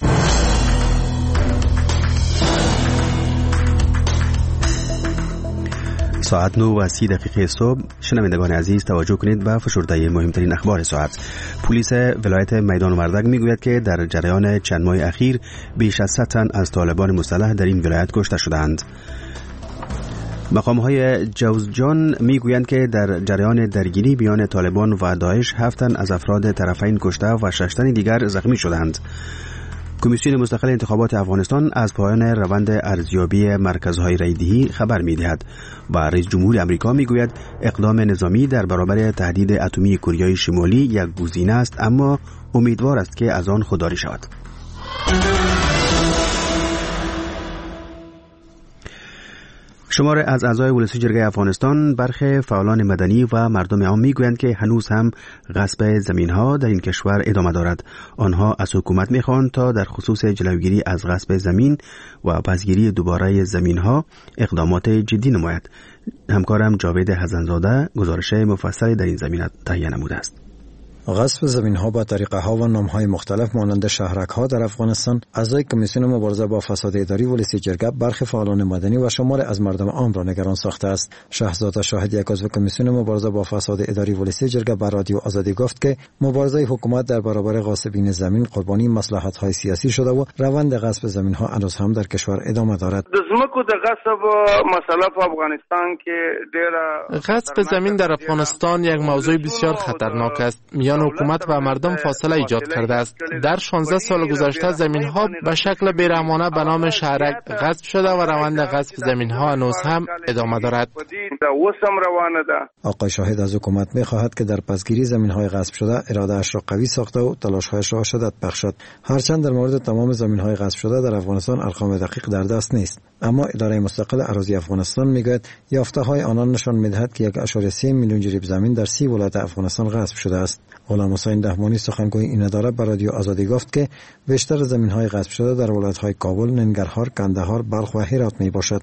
ساعت 9:30 صبح. شنوندگان عزیز توجه کنید به فشرده مهمترین اخبار ساعت. پلیس ولایت میدان وردک میگوید که در جریان چند ماه اخیر بیش از 100 تن از طالبان مسلح در این ولایت کشته شدند. مقام‌های جوزجان میگویند که در جریان درگیری میان طالبان و داعش 7 تن از افراد طرفین کشته و 6 تن دیگر زخمی شدند. کمیسیون مستقل انتخابات افغانستان از پایان روند ارزیابی مرکزهای رایدهی خبر می‌دهد و رئیس جمهور آمریکا میگوید اقدام نظامی در برابر تهدید اتمی کره شمالی یک گزینه است، اما امیدوار است که از آن خودداری شود. شمار از اعضای ولسی جرگه افغانستان، برخی فعالان مدنی و مردم عام میگویند که هنوز هم غصب زمین‌ها در این کشور ادامه دارد. آنها از حکومت میخواهند تا در خصوص جلوگیری از غصب زمین و پسگیری دوباره زمین‌ها اقدامات جدی نماید. همکارم جاوید حسن‌زاده گزارش مفصلی در این زمینه تهیه نموده است.
غصب زمین‌ها با طریقه‌ها و نام‌های مختلف مانند شهرک‌ها در افغانستان، اعضای کمیسیون مبارزه با فساد اداری ولسی جرگه برخی فعالان مدنی و شمار از مردم عام را نگران ساخته است. شهزاده شاهد، یک عضو کمیسیون مبارزه با فساد اداری ولسی جرگه، به رادیو آزادی گفت که مبارزه حکومت در برابر غاصبین زمین قربانی مصلحت‌های سیاسی شده و روند غصب زمین‌ها هنوز هم در کشور ادامه دارد.
غصب زمین در افغانستان یک موضوع بسیار خطرناک است. حکومت و مردم فاصله ایجاد کرده است. در 16 سال گذشته زمین‌ها به شکل بیرحمانه به نام شهرک غصب شده و روند غصب زمین‌ها هنوز هم ادامه دارد.
آقای شاهد از حکومت می‌خواهد که در پسگیری زمین‌های غصب شده اراده‌اش را قوی ساخته و تلاش‌هایش را شدت بخشد. هرچند در مورد تمام زمین‌های غصب شده در افغانستان ارقام دقیق در دست نیست، اما اداره مستقل اراضی افغانستان میگوید یافته‌های آنان نشان می‌دهد که 1.3 میلیون جریب زمین در 30 ولایت افغانستان غصب شده است. غلام حسین دهمانی سخنگوی این اداره به رادیو آزادی گفت که بیشتر زمین‌های غصب شده در ولایت‌های کابل، ننگرهار، کندهار، بلخ و هرات میباشد.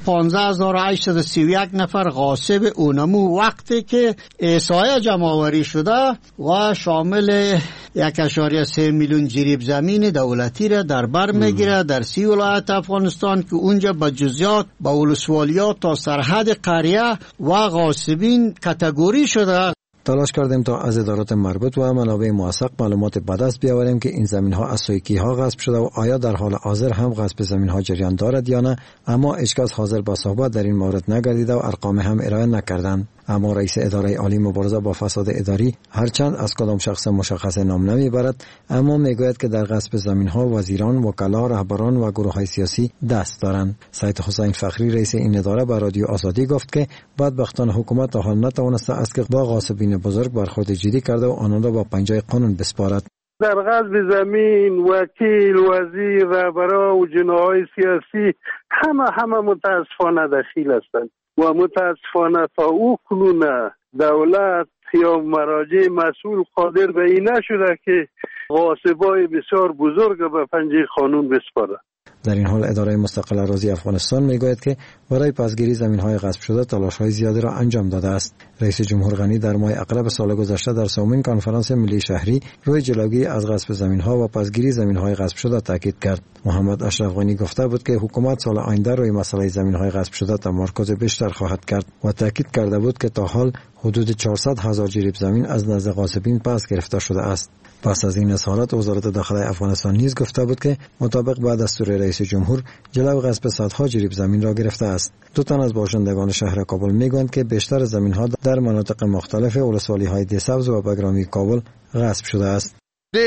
15831 نفر غاصب اونمو وقتی که احصایه جمع‌آوری شده و شامل 1.3 میلیون جریب زمین دولتی را در بر میگیره در 30 ولایت افغانستان که اونجا به جزئیات با ولسوالیات تا سرحد قریه و غاصبین کاتگوری شده.
تلاش کردیم تا از ادارات مربوط و منابع موثق معلومات به دست بیاوریم که این زمین‌ها از سوی کی‌ها غصب شده و آیا در حال حاضر هم غصب زمین‌ها جریان دارد یا نه، اما هیچکس حاضر به صحبت در این مورد نگردیده و ارقام هم ارائه نکردند. اما رئیس اداره عالی مبارزه با فساد اداری هرچند از کدام شخص مشخص نام نمیبرد، اما میگوید که در غصب زمین‌ها وزیران، وکلا، رهبران و گروه‌های سیاسی دست دارند. سید حسین فخری رئیس این اداره به رادیو آزادی گفت که بدبختانه حکومت تا حال نتوانسته است که با غاصبین بزرگ برخورد جدی کرده و آنان را با پنجه قانون بسپارد.
در غصب زمین وکیل، وزیر، رهبران و جناح‌های سیاسی همه متاسفانه دخیل هستند و متاسفانه تا او کنون دولت یا مراجع مسئول قادر به این نشده که غاصبای بسیار بزرگ به پنجه قانون بسپارد.
در این حال اداره مستقل اراضی افغانستان میگوید که برای پسگیری زمین‌های غصب شده تلاش‌های زیادی را انجام داده است. رئیس جمهور غنی در ماه اغرب سال گذشته در سومین کنفرانس ملی شهری روی جلوگیری از غصب زمین‌ها و پسگیری زمین‌های غصب شده تاکید کرد. محمد اشرف غنی گفته بود که حکومت سال آینده روی مسئله زمین‌های غصب شده تمرکز بیشتر خواهد کرد و تاکید کرده بود که تا حال حدود 400,000 جریب زمین از نزد غاصبین پس گرفته شده است. پس از این اظهارات وزارت داخله افغانستان نیز گفته بود که مطابق با دستور رئیس جمهور جلو غصب صدها جریب زمین را گرفته است. 2 تن از باشندگان شهر کابل میگویند که بیشتر زمین‌ها در مناطق مختلف ولسوالی‌های دیسبز و بگرامی کابل غصب شده است.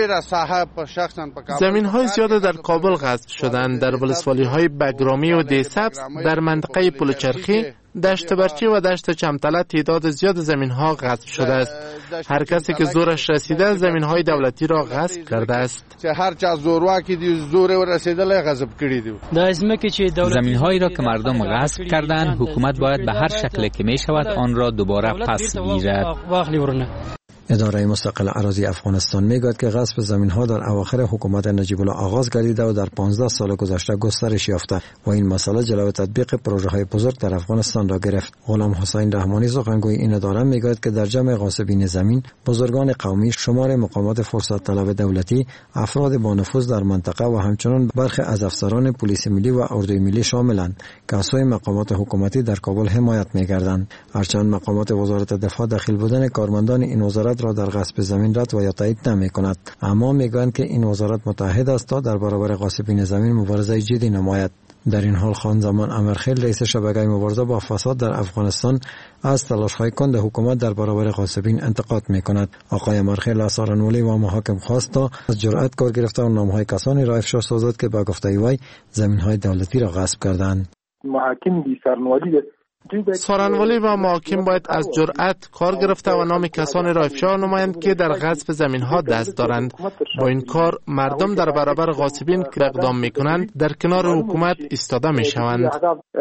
زمین‌های زیاد در کابل غصب شدند. در ولسوالی‌های بگرامی و دیسبز، در منطقه پلچرخی، دشت برچی و دشت چمتله تعداد زیاد زمین‌ها غصب شده است. هر کسی که زورش رسیده زمین‌های دولتی را غصب کرده است.
هر چا زورواکی دی زور رسیدل غصب کړی دی.
زمین‌هایی را که مردم غصب کردند حکومت باید به هر شکلی که می‌شود آن را دوباره پس گیرد.
اداره مستقل اراضی افغانستان میگوید که غصب زمین‌ها در اواخر حکومت نجیب الله آغاز گردیده و در 15 سال گذشته گسترش یافته و این مسئله جلوی تطبیق پروژه‌های بزرگ در افغانستان را گرفت. غلام حسین رحمانی سخنگوی این اداره میگوید که در جمع غاصبین زمین بزرگان قومی، شمار مقامات فرصت طلب دولتی، افراد با نفوذ در منطقه و همچنین برخی از افسران پلیس ملی و اردوی ملی شاملند که از سوی مقامات حکومتی در کابل حمایت می‌گردند. هرچند مقامات وزارت دفاع دخیل بودن کارمندان این وزارت را در غصب زمین رد و یا تایید نمی‌کند، اما میگویند که این وزارت متحد است تا در برابر غاصبین زمین مبارزه جدی نماید. در این حال خان زمان امرخیل رئیس شبکه مبارزه با فساد در افغانستان از تلاش‌های کند حکومت در برابر غاصبین انتقاد می‌کند. آقای امرخیل از سارنولی و محاکم خواست تا از جرأت کار گرفته و نام‌های کسانی را افشا سازد که به گفته وی زمین‌های دولتی را غصب کردند.
محاکم دی سارنولی
سارنولی و محاکم باید از جرأت کار گرفته و نام کسانی را افشا نمایند که در غصب زمین‌ها دست دارند. با این کار مردم در برابر غاصبین که اقدام می‌کنند در کنار حکومت ایستاده می‌شوند.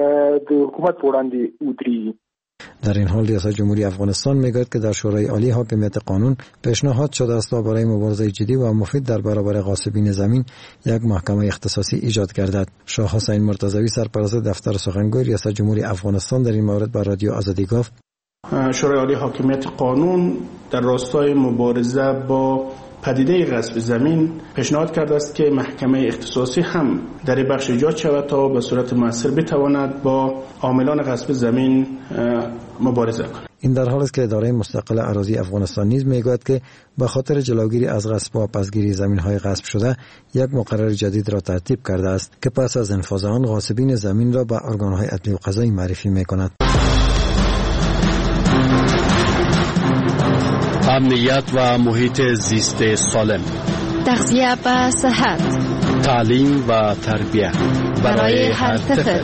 در این حال ریاست جمهوری افغانستان میگوید که در شورای عالی حاکمیت قانون پیشنهاد شده است تا برای مبارزه جدی و مفید در برابر غاصبین زمین یک محکمه اختصاصی ایجاد گردد. شاه حسین مرتضوی سرپرست دفتر سخنگوی ریاست جمهوری افغانستان در این مورد به رادیو آزادی گفت:
شورای عالی حاکمیت قانون در راستای مبارزه با پدیده غصب زمین پیشنهاد کرده است که محکمه اختصاصی هم در بخش ایجاد شود تا به صورت مؤثر بتواند با عاملان غصب زمین مبارزه کند.
این در حالی است که اداره مستقل اراضی افغانستان نیز میگوید که به خاطر جلوگیری از غصب و پسگیری زمین‌های غصب شده یک مقرر جدید را ترتیب کرده است که پس از انفاذ آن غاصبین زمین را به ارگان‌های عدلی و قضایی معرفی می‌کند.
امنیت و محیط زیست سالم،
تغذیه و صحت،
تعلیم و تربیت برای هر طفل.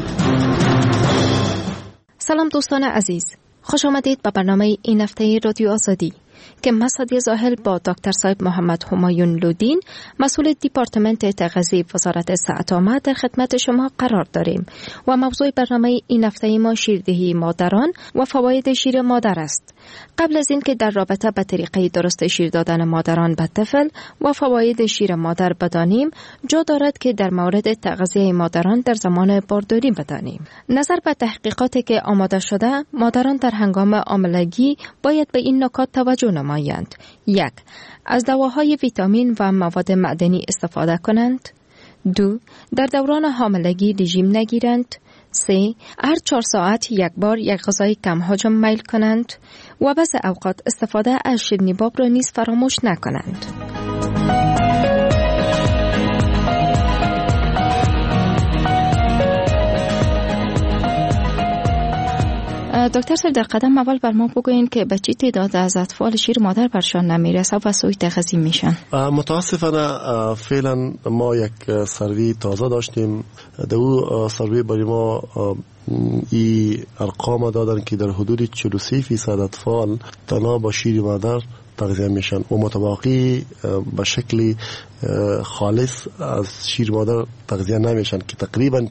سلام دوستان عزیز، خوش آمدید به برنامه این هفته رادیو آزادی که من سادیه زاهل با دکتر صاحب محمد همایون لودین مسئول دیپارتمنت تغذیه وزارت صحت عامه در خدمت شما قرار داریم و موضوع برنامه این هفته ما شیردهی مادران و فواید شیر مادر است. قبل از این که در رابطه با طریقه درست شیر دادن مادران به طفل و فواید شیر مادر بدانیم، جا دارد که در مورد تغذیه مادران در زمان بارداری بدانیم. نظر به تحقیقاتی که آماده شده، مادران در هنگام حاملگی باید به این نکات توجه نمایند. 1. از دواهای ویتامین و مواد معدنی استفاده کنند. 2. در دوران حاملگی رژیم نگیرند. 3. هر 4 ساعت یک بار یک غذای کم حجم میل کنند و بعض اوقات استفاده از شیرینی باب را نیز فراموش نکنند. دکتر صاحب، در قدم اول بر ما بگوین که به چه تعداد از اطفال شیر مادر برشان نمیرسه و سوی تغذیه میشن؟
متاسفانه فعلا ما یک سروی تازه داشتیم. در او سروی برای ما این ارقام دادن که در حدود 43% اطفال تنها با شیر مادر تغذیه میشن و متباقی به شکل خالص از شیر مادر تغذیه نمیشن که تقریبا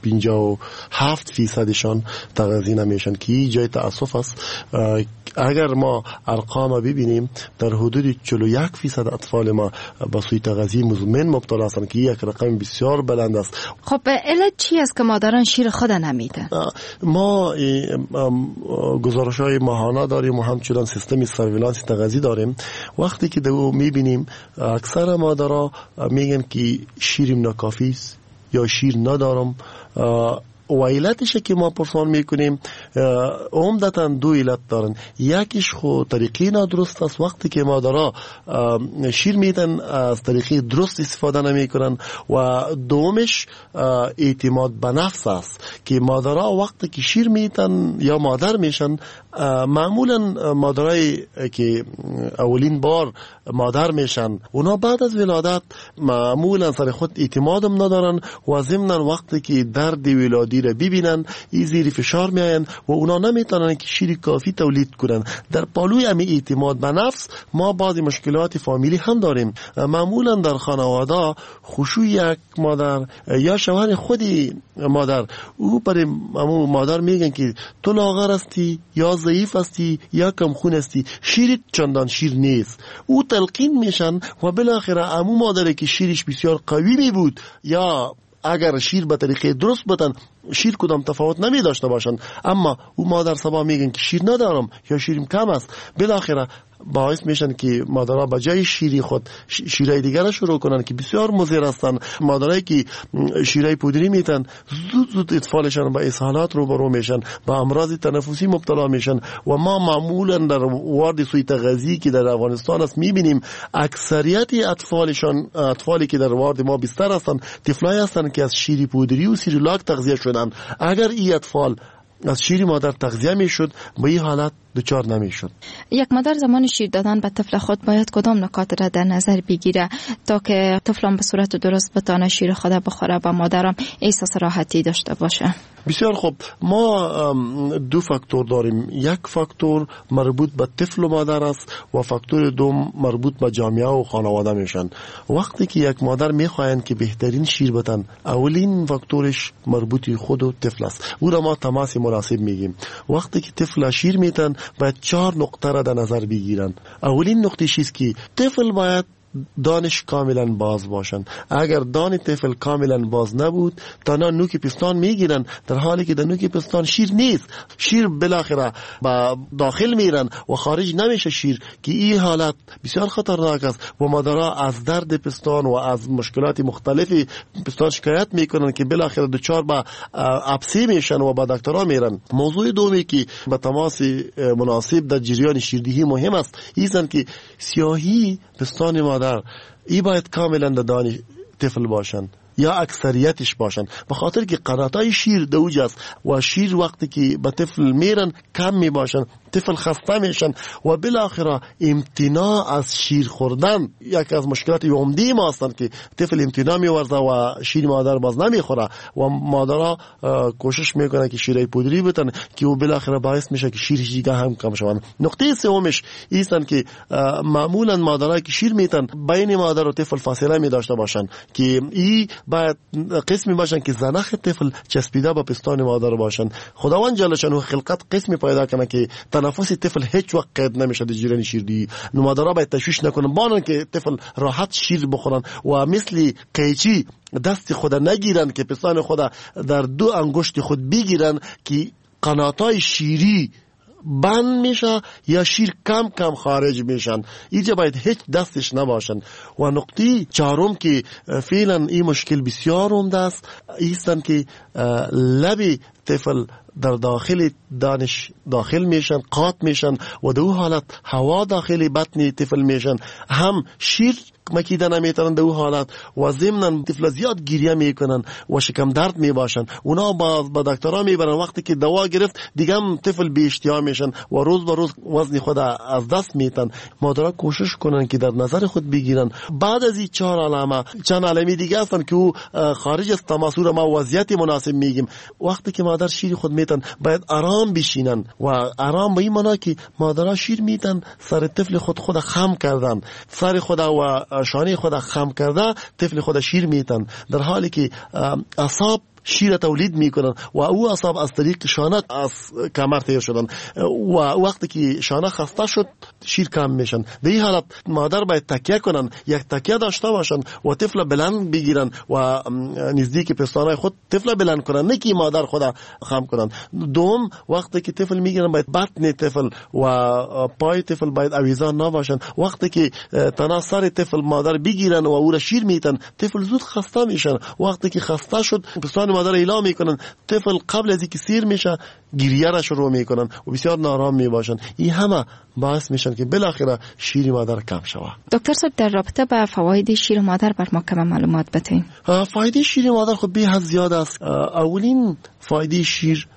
57%شان تغذیه نمیشن که این جای تأسف است. اگر ما ارقام ببینیم در حدود 41% اطفال ما به سوی تغذیه مزمن مبتلا هستند که یک رقم بسیار بلند است.
خب علت چی است که مادران شیر خود نمیدن؟
ما گزارش‌های ماهانه داریم و همچنان سیستم سرویلانس تغذیه داریم. وقتی که دو میبینیم اکثر مادرها میگن که شیرم ناکافی است یا شیر ندارم. و علتش که ما پرسان میکنیم عمدتاً 2 علت دارن. یکیش خو طریقی نادرست است. وقتی که مادرها شیر میدن از طریقی درست استفاده نمیکنن و دومش اعتماد به نفس است که مادرها وقتی که شیر میدن یا مادر میشن، معمولا مادرای که اولین بار مادر میشن اونا بعد از ولادت معمولا سر خود اعتمادم ندارن و ضمن وقتی که درد ولادت پودری را ببینن این زیر فشار میاین و اونا نمیتونن که شیر کافی تولید کنن. در پالوی امی اعتماد به نفس ما بعضی مشکلات فامیلی هم داریم. معمولا در خانواده خشوع یک مادر یا شوهر خودی مادر او برای مادر میگن که تو لاغر هستی یا ضعیف هستی یا کم خون هستی، شیر چندان شیر نیست. او تلقین میشن و بالاخره امو مادری که شیرش بسیار قوی می بود یا اگر شیر به طریقه درست بدن شیر کدام تفاوت نمی داشته باشند، اما او مادر سبا میگن که شیر ندارم یا شیرم کم است، بالاخره باعث میشن که مادرها به جای شیری خود شیرای دیگر شروع کنن که بسیار مضر هستند. مادرایی که شیرای پودری میتن زود اطفالشان با اسهالات روبرو میشن، با امراض تنفسی مبتلا میشن و ما معمولا در وارد سوی تغذیه که در افغانستان است میبینیم اکثریت اطفالی که در وارد ما بستر هستند طفلای هستند که از شیر پودری و سیریلاک تغذیه شدن. اگر این اطفال از شیر مادر تغذیه میشد به این حالت دچار نمیشد.
یک مادر زمان شیر دادن به طفل خود باید کدام نکات را در نظر بگیره تا که طفلم به صورت درست بتونه شیر خود بخوره و مادرم احساس راحتی داشته باشه؟
بسیار خوب، ما دو فاکتور داریم. یک فاکتور مربوط به طفل و مادر است و فاکتور دوم مربوط به جامعه و خانواده میشن. وقتی که یک مادر میخواین که بهترین شیر بدن، اولین فاکتورش مربوط خود و طفل است. او را ما تماس مناسب میگیم. وقتی که طفل شیر میتن باید 4 نقطه را در نظر بگیرن. اولین نقطه چیست که طفل باید دانش کاملا باز باشن. اگر دان طفل کاملا باز نبود تنها نوک پستان میگیرن، در حالی که در نوک پستان شیر نیست. شیر بالاخره با داخل میرن و خارج نمیشه شیر که این حالت بسیار خطرناک است و مادرها از درد پستان و از مشکلات مختلفی پستان شکایت میکنن که بالاخره دچار به ابسه میشن و با دکترها میرن. موضوع دومی که به تماس مناسب در جریان شیردهی مهم است ایستن که سیاهی پستان مادر ای باید کاملا دانی طفل باشن یا اکثریتش باشن، به خاطر که قناتای شیر دوج است و شیر وقتی که به طفل میرن کم می باشن، طفل خسته میشن و بالاخره امتناع از شیر خوردن یکی از مشکلات عمده ما هستند که طفل امتناع میورزه و شیر مادر باز نمیخوره و مادرها کوشش میکنه که شیرای پودری بدن که او بالاخره باعث میشه که شیرش دیگه هم کم شوند. نقطه سومش ایستن که معمولا مادرها که شیر میتن بین مادر و طفل فاصله می داشته باشن که این باید قسمی باشن که زنخ طفل چسبیده با پستان مادر باشن. خداوند جل شانه خلقت قسمی پیدا کنه که تنفس طفل هیچ وقت قید نمیشه در جریان شیردهی. مادرها باید تشویش نکنن بانن که طفل راحت شیر بخورن و مثل قیچی دست خود نگیرن که پستان خود در 2 انگشت خود بگیرن که قناتای شیری بند میشه یا شیر کم کم خارج میشن. اینجا باید هیچ دستش نباشن. و نقطه 4 که فعلا این مشکل بسیار عمده است ایستن که لب طفل در داخل دانش داخل میشن، قاط میشن و در اون حالت هوا داخل بطن طفل میشن، هم شیر مکیده نمیتونن در اون حالت و ضمناً طفل زیاد گریه میکنن و شکم درد میباشن. اونا با دکترها میبرن، وقتی که دوا گرفت دیگه هم طفل بی اشتها میشن و روز به روز وزن خود از دست میتن. مادرها کوشش کنن که در نظر خود بگیرن. بعد از این 4 علامه چند علامه دیگه هستن که او خارج از تماس رو ما وضعیت مناسب میگیم. وقتی که مادر شیر خود میتن باید آرام بشینن و آرام به این معنا که مادرها شیر میتن سر طفل خود خم کردن، سر خود و شانه خود خم کرده طفل خود شیر میتن، در حالی که اعصاب شیر تولید میکنن و او اعصاب از طریق شانه از کمر تیر شدن و وقتی که شانه خسته شد شیر کم میشن. در این حالت مادر باید تکیه کنن، یک تکیه داشته باشن و طفل بلند بگیرن و نزدیک پستانای خود طفل بلند کنن، نه که مادر خود خم کنن. دوم وقتی که طفل میگیرن باید بطن طفل و پای طفل باید آویزان نباشن. وقتی که تنها سر طفل مادر بگیرن و او را شیر میتن طفل زود خسته میشن. وقتی که خسته شد پستان مادر اعلام میکنن، طفل قبل از اینکه سیر میشه گریه را شروع میکنن و بسیار نارام میباشن. این همه باعث میشن که بالاخره شیر مادر کم شود.
دکتر صاحب در رابطه با فواید شیر مادر بر ما کم معلومات بتین.
فایده شیر مادر خب به حد زیاد است. اولین فایده شیر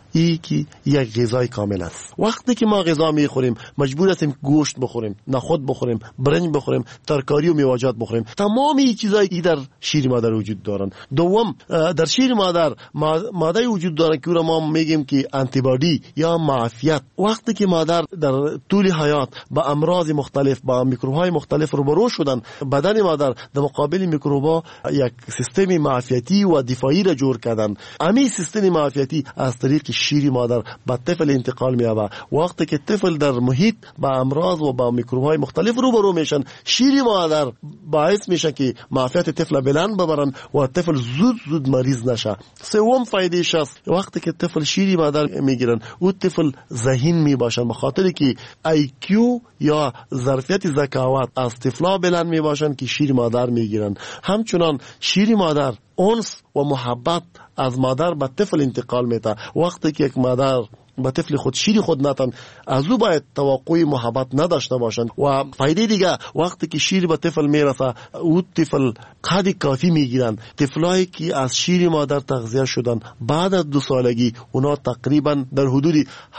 ای که یک غذای کامل است. وقتی که ما غذا میخوریم مجبور هستیم گوشت بخوریم، نخود بخوریم، برنج بخوریم، ترکاری و میوه‌جات بخوریم. تمام این چیزایی در شیر مادر وجود دارند. دوم، در شیر مادر ماده وجود دارد که ما میگیم که آنتیبادی یا معافیت. وقتی که مادر در طول حیات با امراض مختلف، با میکروب‌های مختلف روبرو شدن، بدن مادر در مقابل میکروب‌ها یک سیستم معافیتی و دفاعی را جور کردن. همین سیستم معافیتی از طریق شیر مادر به طفل انتقال می‌یابد. وقتی که طفل در محیط با امراض و با میکروب‌های مختلف روبرو میشن، شیر مادر باعث میشه که معافیت طفل بلند ببرن و طفل زود مریض نشه. سوم فایدهش است وقتی که طفل شیر مادر میگیرن او طفل ذهین میباشن، به خاطر که IQ یا ظرفیت ذکاوت از طفلا بلند میباشن که شیر مادر میگیرن. همچنان شیر مادر انس و محبت از مادر به طفل انتقال میده. وقتی که یک مادر به طفل خود شیر خود نتن، از او باید توقع محبت نداشته باشند. و فایده دیگه وقتی که شیر به طفل میرسه او طفل قد کافی میگیرن. طفلایی که از شیر مادر تغذیه شدن بعد از 2 سالگی اونا تقریبا در حدود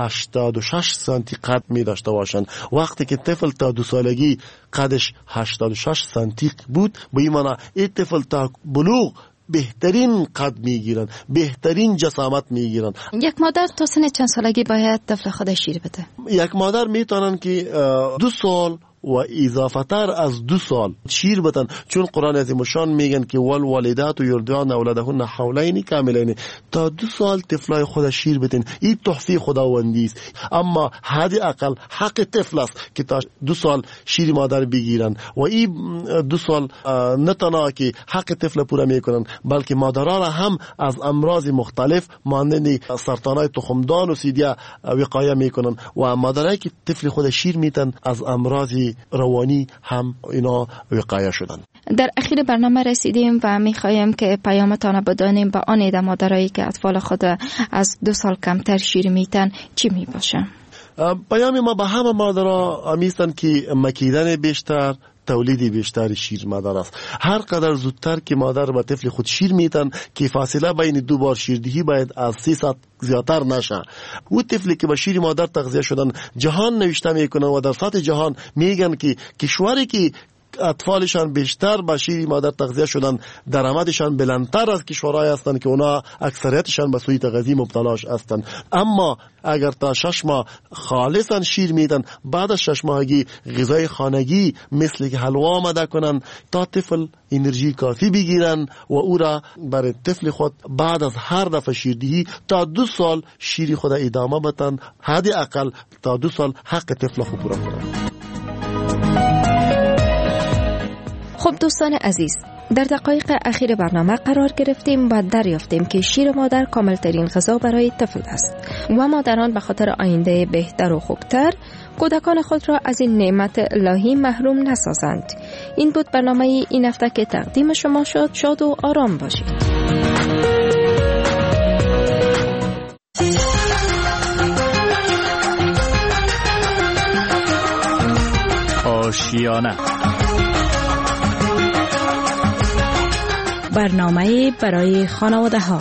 86 سانتی قد می داشته باشند. وقتی که طفل تا 2 سالگی قدش 86 سانتی بود، به این معنی این طفل تا بلوغ بهترین قد میگیرن، بهترین جسامت میگیرن.
یک مادر تا سن چند سالگی باید طفل خودش شیر بده؟
یک مادر میتونن که 2 سال و اضافه تر از 2 سال شیر بدن، چون قرآن عظیم الشان میگن که والوالدات یرضعن اولادهن حولین کاملین. تا 2 سال طفلای خود شیر بدن، این تحفه خداوندی است. اما حد اقل حق طفل است که تا 2 سال شیر مادر بگیرن و این 2 سال نه تنها که حق طفل پورا میکنن بلکه مادرها را هم از امراض مختلف مانند سرطانای تخمدان و سیدیا وقایه میکنن و مادرایی که طفل خود شیر میتن از امراض روانی هم اینا وقایه شدن.
در اخیر برنامه رسیدیم و میخوایم که پیامتان بدانیم به آن ایده مادرایی که اطفال خود از 2 سال کمتر شیر میتن چی میباشه؟
پیام ما به همه مادرها همیستن که مکیدن بیشتر، تولید بیشتر شیر مادر است. هر قدر زودتر که مادر به طفل خود شیر میتن که فاصله بین 2 بار شیردهی باید از 3 ساعت زیادتر نشه. او طفلی که به شیر مادر تغذیه شدن جهان نوشته میکنن و در سطح جهان میگن که کشوری که اطفالشان بیشتر با شیر مادر تغذیه شدن درآمدشان بلندتر از کشورهای هستند که اونا اکثریتشان به سوی تغذیه مبتلاش هستند. اما اگر تا 6 ماه خالصا شیر میدن، بعد از 6 ماهگی غذای خانگی مثل که حلوا آماده کنن تا طفل انرژی کافی بگیرن و او را برای طفل خود بعد از هر دفعه شیردهی تا 2 سال شیر خود ادامه بدن. حد اقل تا 2 سال حق طفل خود پورا کنن.
خب دوستان عزیز، در دقایق اخیر برنامه قرار گرفتیم و دریافتیم که شیر مادر کاملترین غذا برای طفل است و مادران به خاطر آینده بهتر و خوبتر کودکان خود را از این نعمت الهی محروم نسازند. این بود برنامه این هفته که تقدیم شما شد. شاد و آرام باشید.
آشیانه،
برنامه برای خانواده ها.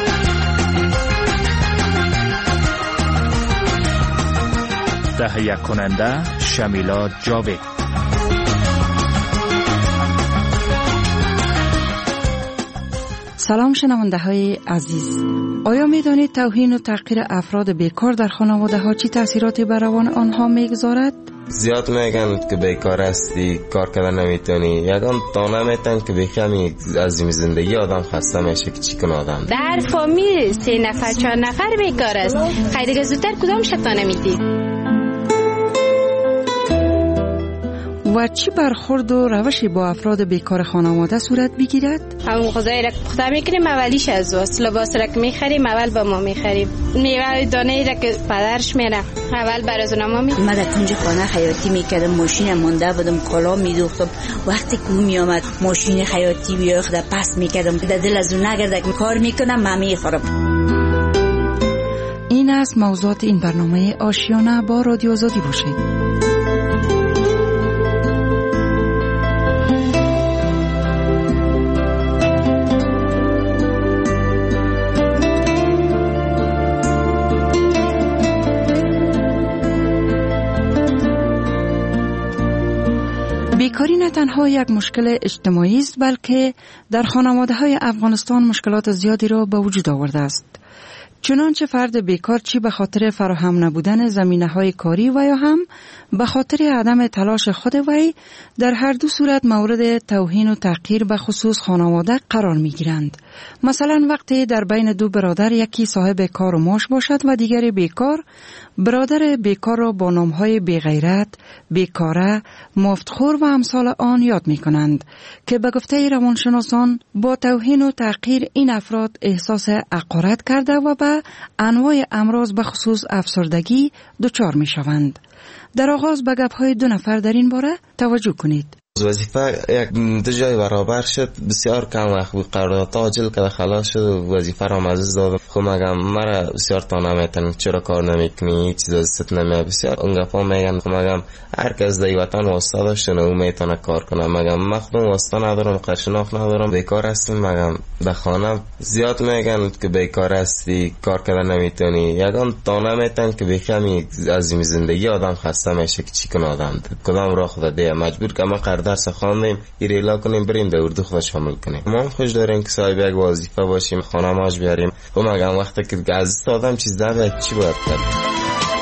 تهیه کننده شمیلا جاوید.
سلام شنونده های عزیز، آیا می دانید توهین و تحقیر افراد بیکار در خانواده ها چی تاثیراتی بر روان آنها میگذارد؟
زیاد میگن که بیکار هستی، کار کردن نمیتونی، یکم تا نمیتن که بخمی از زندگی آدم خسته میشه که چی کنه آدم.
در فامیل 3 نفر 4 نفر بیکار است، خیلی زودتر کدام شتا نمیدید؟
و چی برخورد و روشی با افراد بیکار خانواده صورت بگیرد؟
همون غذایی را که پخته میکنیم اولیش از واست، لباس را که میخریم اول با ما میخریم، میوه دانه را که پدرش میره اول بر از ما میخریم.
من در کنج خانه خیاطی میکردم، ماشین مونده بودم، کالا میدوختم، وقتی که میامد ماشین خیاطی بیاخته پس میکردم، در دل از اون نگرده که کار میکنم من میخورم.
این است موضوعات این برنامه آشیانه با رادیو آزادی باشید. بیکاری نه تنها یک مشکل اجتماعی است بلکه در خانواده‌های افغانستان مشکلات زیادی را به وجود آورده است. چنانچه فرد بیکار چی به خاطر فراهم نبودن زمینه‌های کاری و یا هم به خاطر عدم تلاش خود وی در هر دو صورت مورد توهین و تحقیر به خصوص خانواده قرار می‌گیرند. مثلا وقتی در بین دو برادر یکی صاحب کار و معاش باشد و دیگری بیکار، برادر بیکار را با نام‌های بی‌غیرت، بیکاره، مفتخور و امثال آن یاد می‌کنند که به گفته روانشناسان با توهین و تحقیر این افراد احساس حقارت کرده و به انواع امراض به خصوص افسردگی دچار می‌شوند. در آغاز به گپ‌های دو نفر در این باره توجه کنید.
وظیفه یک دو جای برابر شد، بسیار کم وقت بود، قرارداد عاجل که خلاص شد و وظیفه را مزز داد. خب مگم مرا بسیار تا نمیتن چرا کار نمیکنی، هیچ چیز ازت نمیاد. بسیار اون گپا میگن خب مگم هر کس در وطن واسطه داشته او میتونه کار کنه. مگم من خودم واسطه ندارم، قرشناخت ندارم، بیکار هستم. مگم به خانه زیاد میگن که بیکار هستی، کار کردن نمیتونی. یگان تا نمیتن که بخمی از این زندگی آدم خسته میشه که چی کنه آدم کدام راه خود ده مجبور که ما درس خواندیم ایریلا کنیم بریم به اردو خود شامل کنیم. ما هم خوش داریم که صاحب یک وظیفه باشیم، خانه ماش بیاریم. و مگم وقتی که از آدم چیز ده چی باید کرد؟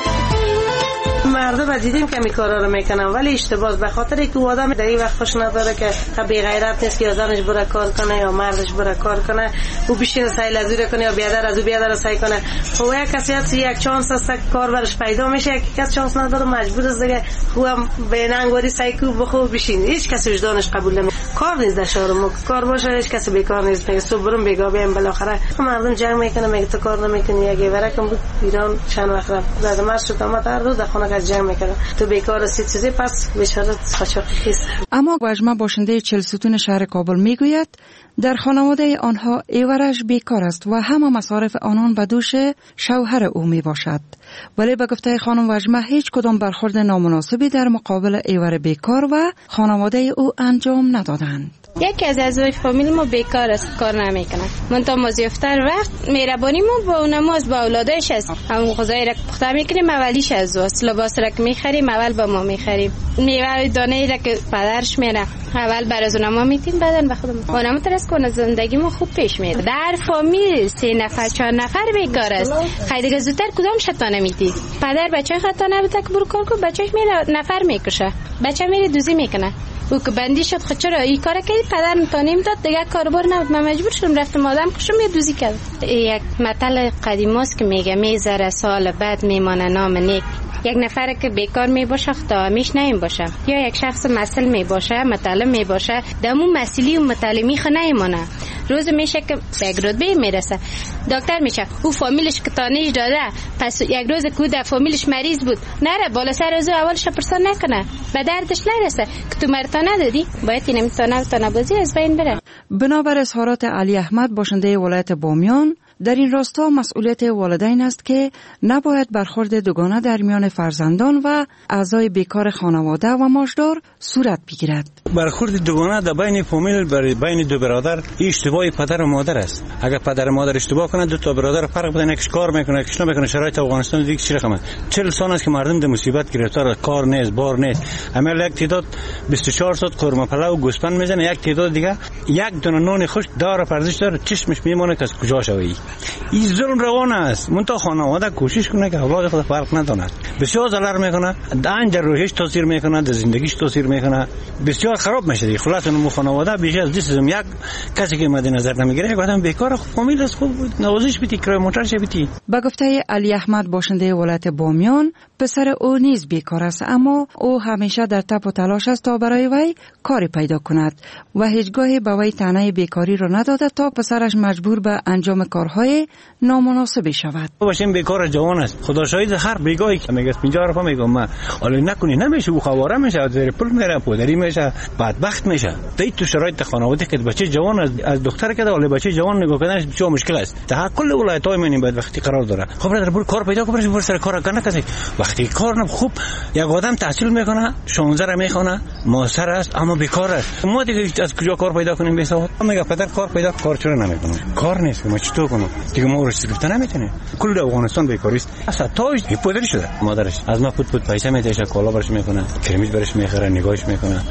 مردم دیدیم که می کارا رو میکنن ولی اشتباه، به خاطر که آدم در این وقت خوش نداره که بی غیرت نیست که زنش بره کار کنه یا مردش بره کار کنه و بشینه سعی لزوری کنه یا بیادر از او بیادر سعی کنه. خب یک کسی هست یک چانس است کار برش پیدا میشه، یک کس چانس نداره مجبور است دیگه خوام به نانگواری سعی کو بخو بشین. هیچ کسی وجدانش قبول نمیکنه. کار نیست در شهر کار باشه، هیچ کسی بیکار نیست. میگه صبح برم بیگا بیام بالاخره مردم جنگ میکنه، میگه تو کار نمیکنی. یک ورکم بود ایران چند وقت رفت زاد مرش تو ما در روز در خونه جنگ میکنه، تو بیکار هستی پس بیچاره خاچاقی خیست.
اما واجمه باشنده چلستون شهر کابل میگوید در خانواده آنها ایورش بیکار است و همه مصارف آنان به دوش شوهر او می باشد. ولی به گفته خانم واجمه هیچ کدام برخورد نامناسبی در مقابل ایور بیکار و خانواده او انجام ندادند.
یکی از اعضای فامیل ما بیکار است، کار نمیکنه. من تا مازیفتر وقت مهربانی ما با نماز با اولادش است. همون غذایی را پخته میکنیم اولیش از واس، لباس را که میخریم اول با ما میخریم. میوه دانه را که پدرش میره اول برای ما میتیم بعدن به خودمون. اونم ترس کنه زندگی ما خوب پیش میره. در فامیل 3 نفر 4 نفر بیکار است. خیلی زودتر کدام شتا نمیدی. پدر بچه خطا نبوده که برو کار کن، بچهش میره نفر میکشه. بچه میره دوزی میکنه. او که بندی شد خود چرا این کار کردی پدر میتونیم داد دیگه کاربار نبود. من مجبور شدم رفتم آدم کشم یه دوزی کرد. یک مثل قدیمی است که میگه میذاره سال بعد میمانه نام نیک. یک نفر که بیکار می باشه خدا همیش نیم باشه، یا یک شخص مسئول می باشه مطالب می باشه دمون مسئولی و مطالب می خو نیمانه. روز میشه که به یک رتبه میرسه دکتر میشه، او فامیلش که تانیش داده پس یک روز که در فامیلش مریض بود نره بالا سر از اولش پرسان نکنه به دردش نرسه که تو مرتا ندادی باید این نمیتونه بازی از بین بره.
بنابر اظهارات علی احمد باشنده ولایت بامیان در این راستا مسئولیت والدین است که نباید برخورد دوگانه در میان فرزندان و اعضای بیکار خانواده و ماجدار صورت بگیرد.
برخورد دوگانه در بین فامیل بین دو برادر اشتباه پدر و مادر است. اگر پدر و مادر اشتباه کنند دو تا برادر فرق بدن، یکیش کار میکنه یکیش نمیکنه. شرایط افغانستان دیگه چی رقمه 40 سال است که مردم در مصیبت گرفتار، کار نیست بار نیست. عمل یک تعداد 24 ساعت قرمه پلو گوسفند میزنه، یک تعداد دیگه یک دونه نون خوش داره پرزش داره چشمش میمونه که از کجا شوی. این ظلم روان است. منتها خانواده کوشش کنه که اولاد خود فرق نداند. بسیار ضرر میکنه، در روحش تاثیر میکنه، در زندگیش تاثیر میکنه، بسیار خراب میشه. خلاص اون خانواده بیشتر از دیسم یک کسی که مد نظر نمیگیره یک آدم بیکار فامیل است خوب نوازش بیتی کرای موتورش بیتی.
با گفته علی احمد باشنده ولایت بامیان پسر او نیز بیکار است، اما او همیشه در تب و تلاش است تا برای وی کاری پیدا کند و هیچگاهی به وی طعنه بیکاری را نداده تا پسرش مجبور به انجام کارهای نامناسب شود.
باشیم بیکار جوان است. خدا شاهد هر بیگاهی که میگه 50 رفا میگم من حالا نکنی نمیشه او خواره میشه زیر پل میره پدری میشه بدبخت میشه. تو شرایط خانواده که بچه جوان از دختر که ولی بچه جوان نگاه کردنش بسیار مشکل است. تا کل ولایت‌های من باید وقتی قرار داره. خب برادر برو کار پیدا کن، برو سر کار کنه کسی. وقتی کار خوب یک آدم تحصیل میکنه 16 را میخونه ماستر است اما بیکار است. ما دیگه از کجا کار پیدا کنیم بیسواد؟ میگه پدر کار پیدا کار چرا نمیکنه؟ کار نیست ما چطور کنم؟ دیگه ما رو گرفته نمیتونه. کل افغانستان بیکاری است. اصلا تاج پدری شده. مادرش از ما پود پیسه میده، کالا برش میکنه، کرمیز برش میخره، نگاهش میکنه. خب ما رو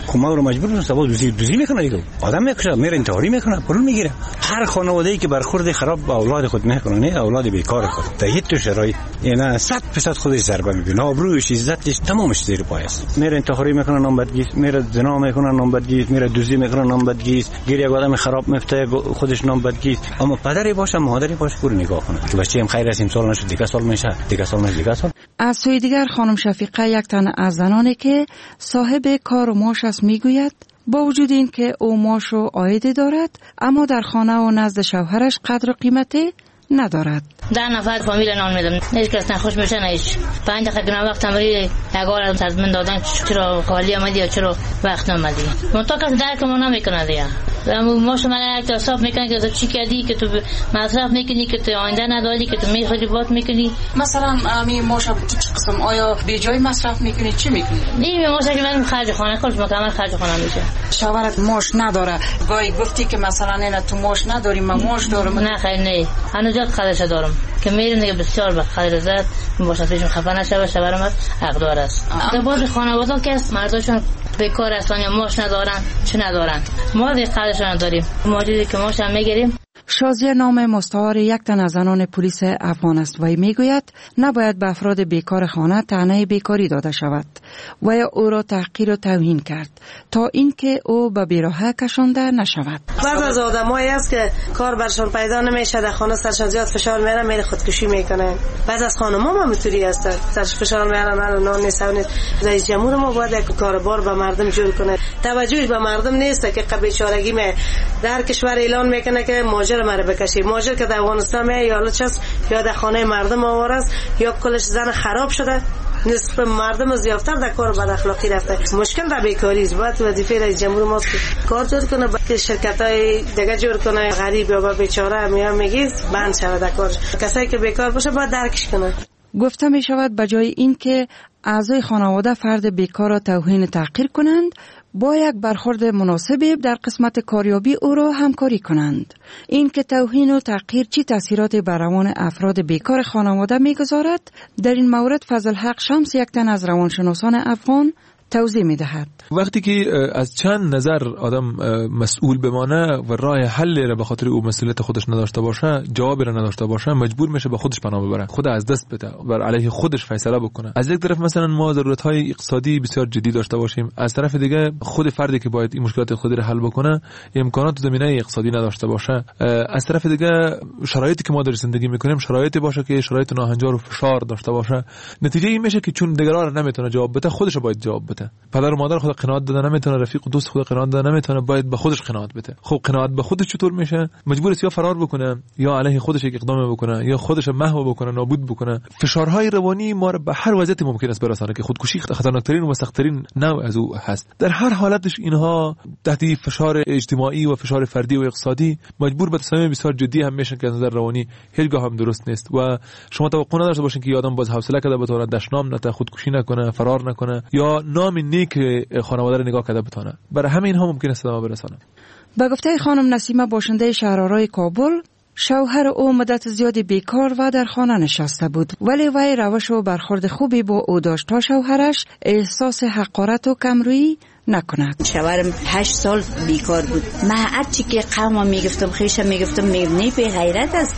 مجبور میشه سبا دوزی میکنه دیگه، آدم میکشه، میره انتحاری میکنه، پول میگیره. هر خانواده‌ای که برخورد خراب با اولاد خود میکنه، نه اولاد بیکار خود، در هیچ تو شرایط اینا 100% خودش ضربه میبینه، آبروش، عزتش تمامش زیر پای است. میره انتحاری میکنه، نامبدگی، میره زنا میکنه، نامبدگی، میره دوزی میکنه، نامبدگی، گیر یک آدم خراب میفته خودش نامبدگی. اما پدری باشه، مادری باشه، پور نگاه کنه که بچه‌م خیر است، امسال نشد، دیگه سال میشه، دیگه سال میشه، دیگه سال.
از سوی دیگر خانم شفیقه یک تن از زنانی که صاحب کار و معاش است میگوید با وجود این که او معاش و عاید دارد اما در خانه و نزد شوهرش قدر و قیمتی ندارد.
10 نفر فامیل نان میدم، هیچ کس نخوش میشه، هیچ 5 دقیقه وقت تمری یگار از من دادن، چرا خالی آمدی یا چرا وقت نمیدی؟ منطقه کس درکمون نمیکنه دیگه. ماش من یک حساب میکنه که تو چی کردی که تو مصرف میکنی که تو آینده نداری که تو میخوری بات میکنی.
مثلا می ماش چه قسم آیا به جای مصرف میکنی چی میکنی؟
این ماش که من خرج خانه کلش مکمل خرج خانه میشه.
شوهرت ماش نداره، گاهی گفتی که مثلا اینا تو ماش نداری، من ماش دارم.
نه خیر نه، هنوز زیاد خرجش دارم که میرن دیگه بسیار به خیر زد باشه پیشم خفه نشه، شوهرم حقدار است. در بعضی خانواده که مرداشون بیکار هستن یا ماش ندارن، چه ندارن، ما دیگه خرجشون داریم، ما دیگه که ماش هم میگیریم.
شازیه نام مستعار یک تن از زنان پلیس افغان است و میگوید نباید به افراد بیکار خانه طعنه بیکاری داده شود و یا او را تحقیر و توهین کرد تا اینکه او به بیراهه کشانده نشود.
بعض از آدمایی است که کار برشون پیدا نمیشه، در خانه سرشان زیاد فشار میارن، میره خودکشی میکنن. بعض از خانم‌ها هم اینطوری هستن، سرش فشار میارن، نان نیست، رئیس جمهور ما باید یک کاربار به مردم جور کنه. توجهش به مردم نیست که بیچارگی در کشور اعلان میکنه که ماجر مره بکشی. ماجر که در افغانستان میاد یا لچس یا در خانه مردم آوار است یا کلش زن خراب شده، نصف مردم زیافتر در کار بد اخلاقی رفته. مشکل در بیکاری است. باید وظیفه رئیس جمهور ما کار جور کنه، که شرکت‌های دیگه جور کنه، غریب یا بیچاره میگید بند شود در کار. کسایی که بیکار باشه باید درکش کنه.
گفته می شود بجای این که اعضای خانواده فرد بیکار را توهین تحقیر کنند، با یک برخورد مناسبی در قسمت کاریابی او را همکاری کنند. این که توهین و تحقیر چی تاثیراتی بر روان افراد بیکار خانواده میگذارد، در این مورد فضل حق شمس یک تن از روانشناسان افغان توضیح میدهد.
وقتی که از چند نظر آدم مسئول بمانه و راه حل را به خاطر او مسئولیت خودش نداشته باشه، جواب را نداشته باشه، مجبور میشه به خودش پناه ببره، خود از دست بده، بر علیه خودش فیصله بکنه. از یک طرف مثلا ما ضرورت‌های اقتصادی بسیار جدی داشته باشیم، از طرف دیگه خود فردی که باید این مشکلات خودی را حل بکنه امکانات زمینه اقتصادی نداشته باشه. از طرف دیگه شرایطی که ما در زندگی میکنیم شرایطی باشه که شرایط ناهنجار و فشار داشته باشه. نتیجه این میشه که چون دیگران نمیتونه جواب بده، خودش باید جواب بده. پدر و مادر خود قناعت داده نمیتونه، رفیق و دوست خود قناعت داده نمیتونه، باید به خودش قناعت بده. خب قناعت به خودش چطور میشه؟ مجبور است یا فرار بکنه یا علیه خودش یک اقدام بکنه یا خودش محو بکنه، نابود بکنه. فشارهای روانی ما را به هر وضعیتی ممکن است برسانه که خودکشی خطرناکترین و سخت‌ترین نوع از او هست. در هر حالتش اینها تحت فشار اجتماعی و فشار فردی و اقتصادی مجبور به تصمیم بسیار جدی هم میشن که از نظر روانی هیچگاه هم درست نیست و شما توقع نداشته باشین که آدم باز حوصله کرده بتونه دشنام نته، خودکشی نکنه، فرار نکنه یا نام نیک خانواده رو نگاه کرده بتونه. برای همین ها ممکن است ادامه برسانه.
به گفته خانم نسیمه باشنده شهرآرای کابل، شوهر او مدت زیادی بیکار و در خانه نشسته بود، ولی وی روش و برخورد خوبی با او داشت تا شوهرش احساس حقارت و کمرویی نکند.
شوهرم 8 سال بیکار بود. من هرچی که قومم میگفتم، خیشم میگفتم، میبینی به غیرت است،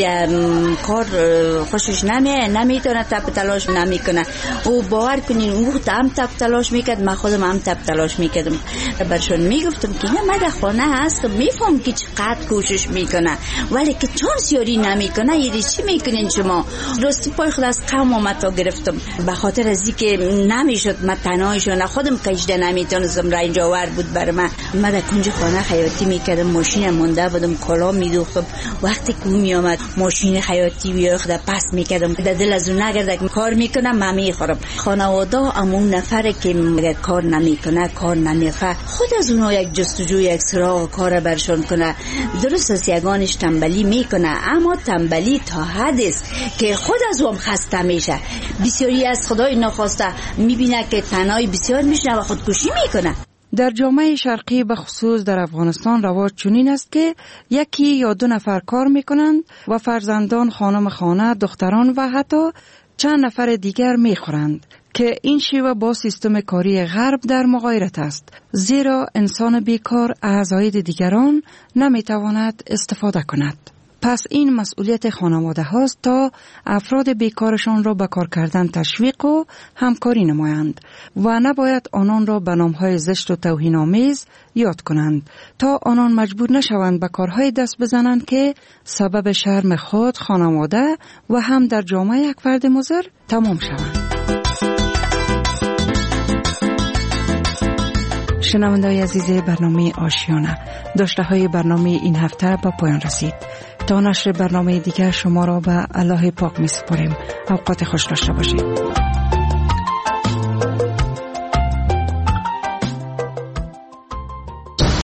این کار خوشش نمیتونه، تپ تلاش نمیکنه. او باور کنین او هم تپ تلاش میکرد، من خودم هم تپ تلاش میکردم. برشون میگفتم که نه، من در خانه هستم، میفهم که چقدر کوشش میکنه، ولی که چانس یاری نمیکنه. یه چی میکنین شما؟ راستی پای خود از قومم تا گرفتم، به خاطر از اینکه نمیشد من تنهایشون خودم کشیده نمیتونم. زمرا اینجا ور بود بر من در کنج خانه خیاطی میکردم، ماشین مونده بودم، کالا میدوختم. وقتی که می آمد ماشین خیاطی بیاخته پس میکردم، در دل از اون نگرده که کار میکنم من میخورم. خانواده امون نفره که کار نمیکنه، کار نمیخواه، خود از اونها یک جستجو، یک سراغ کار برشون کنه. درست است یگانش تنبلی میکنه، اما تنبلی تا حد است که خود از اون خسته میشه. بسیاری از خدای ناخواسته میبینه که تنهایی بسیار میشه و خودکشی میکنه.
در جامعه شرقی به خصوص در افغانستان رواج چنین است که یکی یا 2 نفر کار میکنند و فرزندان، خانم خانه، دختران و حتی چند نفر دیگر میخورند. که این شیوه با سیستم کاری غرب در مغایرت است، زیرا انسان بیکار از عاید دیگران نمیتواند استفاده کند. پس این مسئولیت خانواده هاست تا افراد بیکارشان را به کار کردن تشویق و همکاری نمایند و نباید آنان را به نامهای زشت و توهین‌آمیز یاد کنند تا آنان مجبور نشوند به کارهای دست بزنند که سبب شرم خود، خانواده و هم در جامعه یک فرد مضر تمام شوند. شنونده‌های عزیز برنامه آشیانه، داشته‌های برنامه این هفته به پایان رسید. تا نشر برنامه دیگر شما را به الله پاک می سپاریم. اوقات خوش داشته باشید.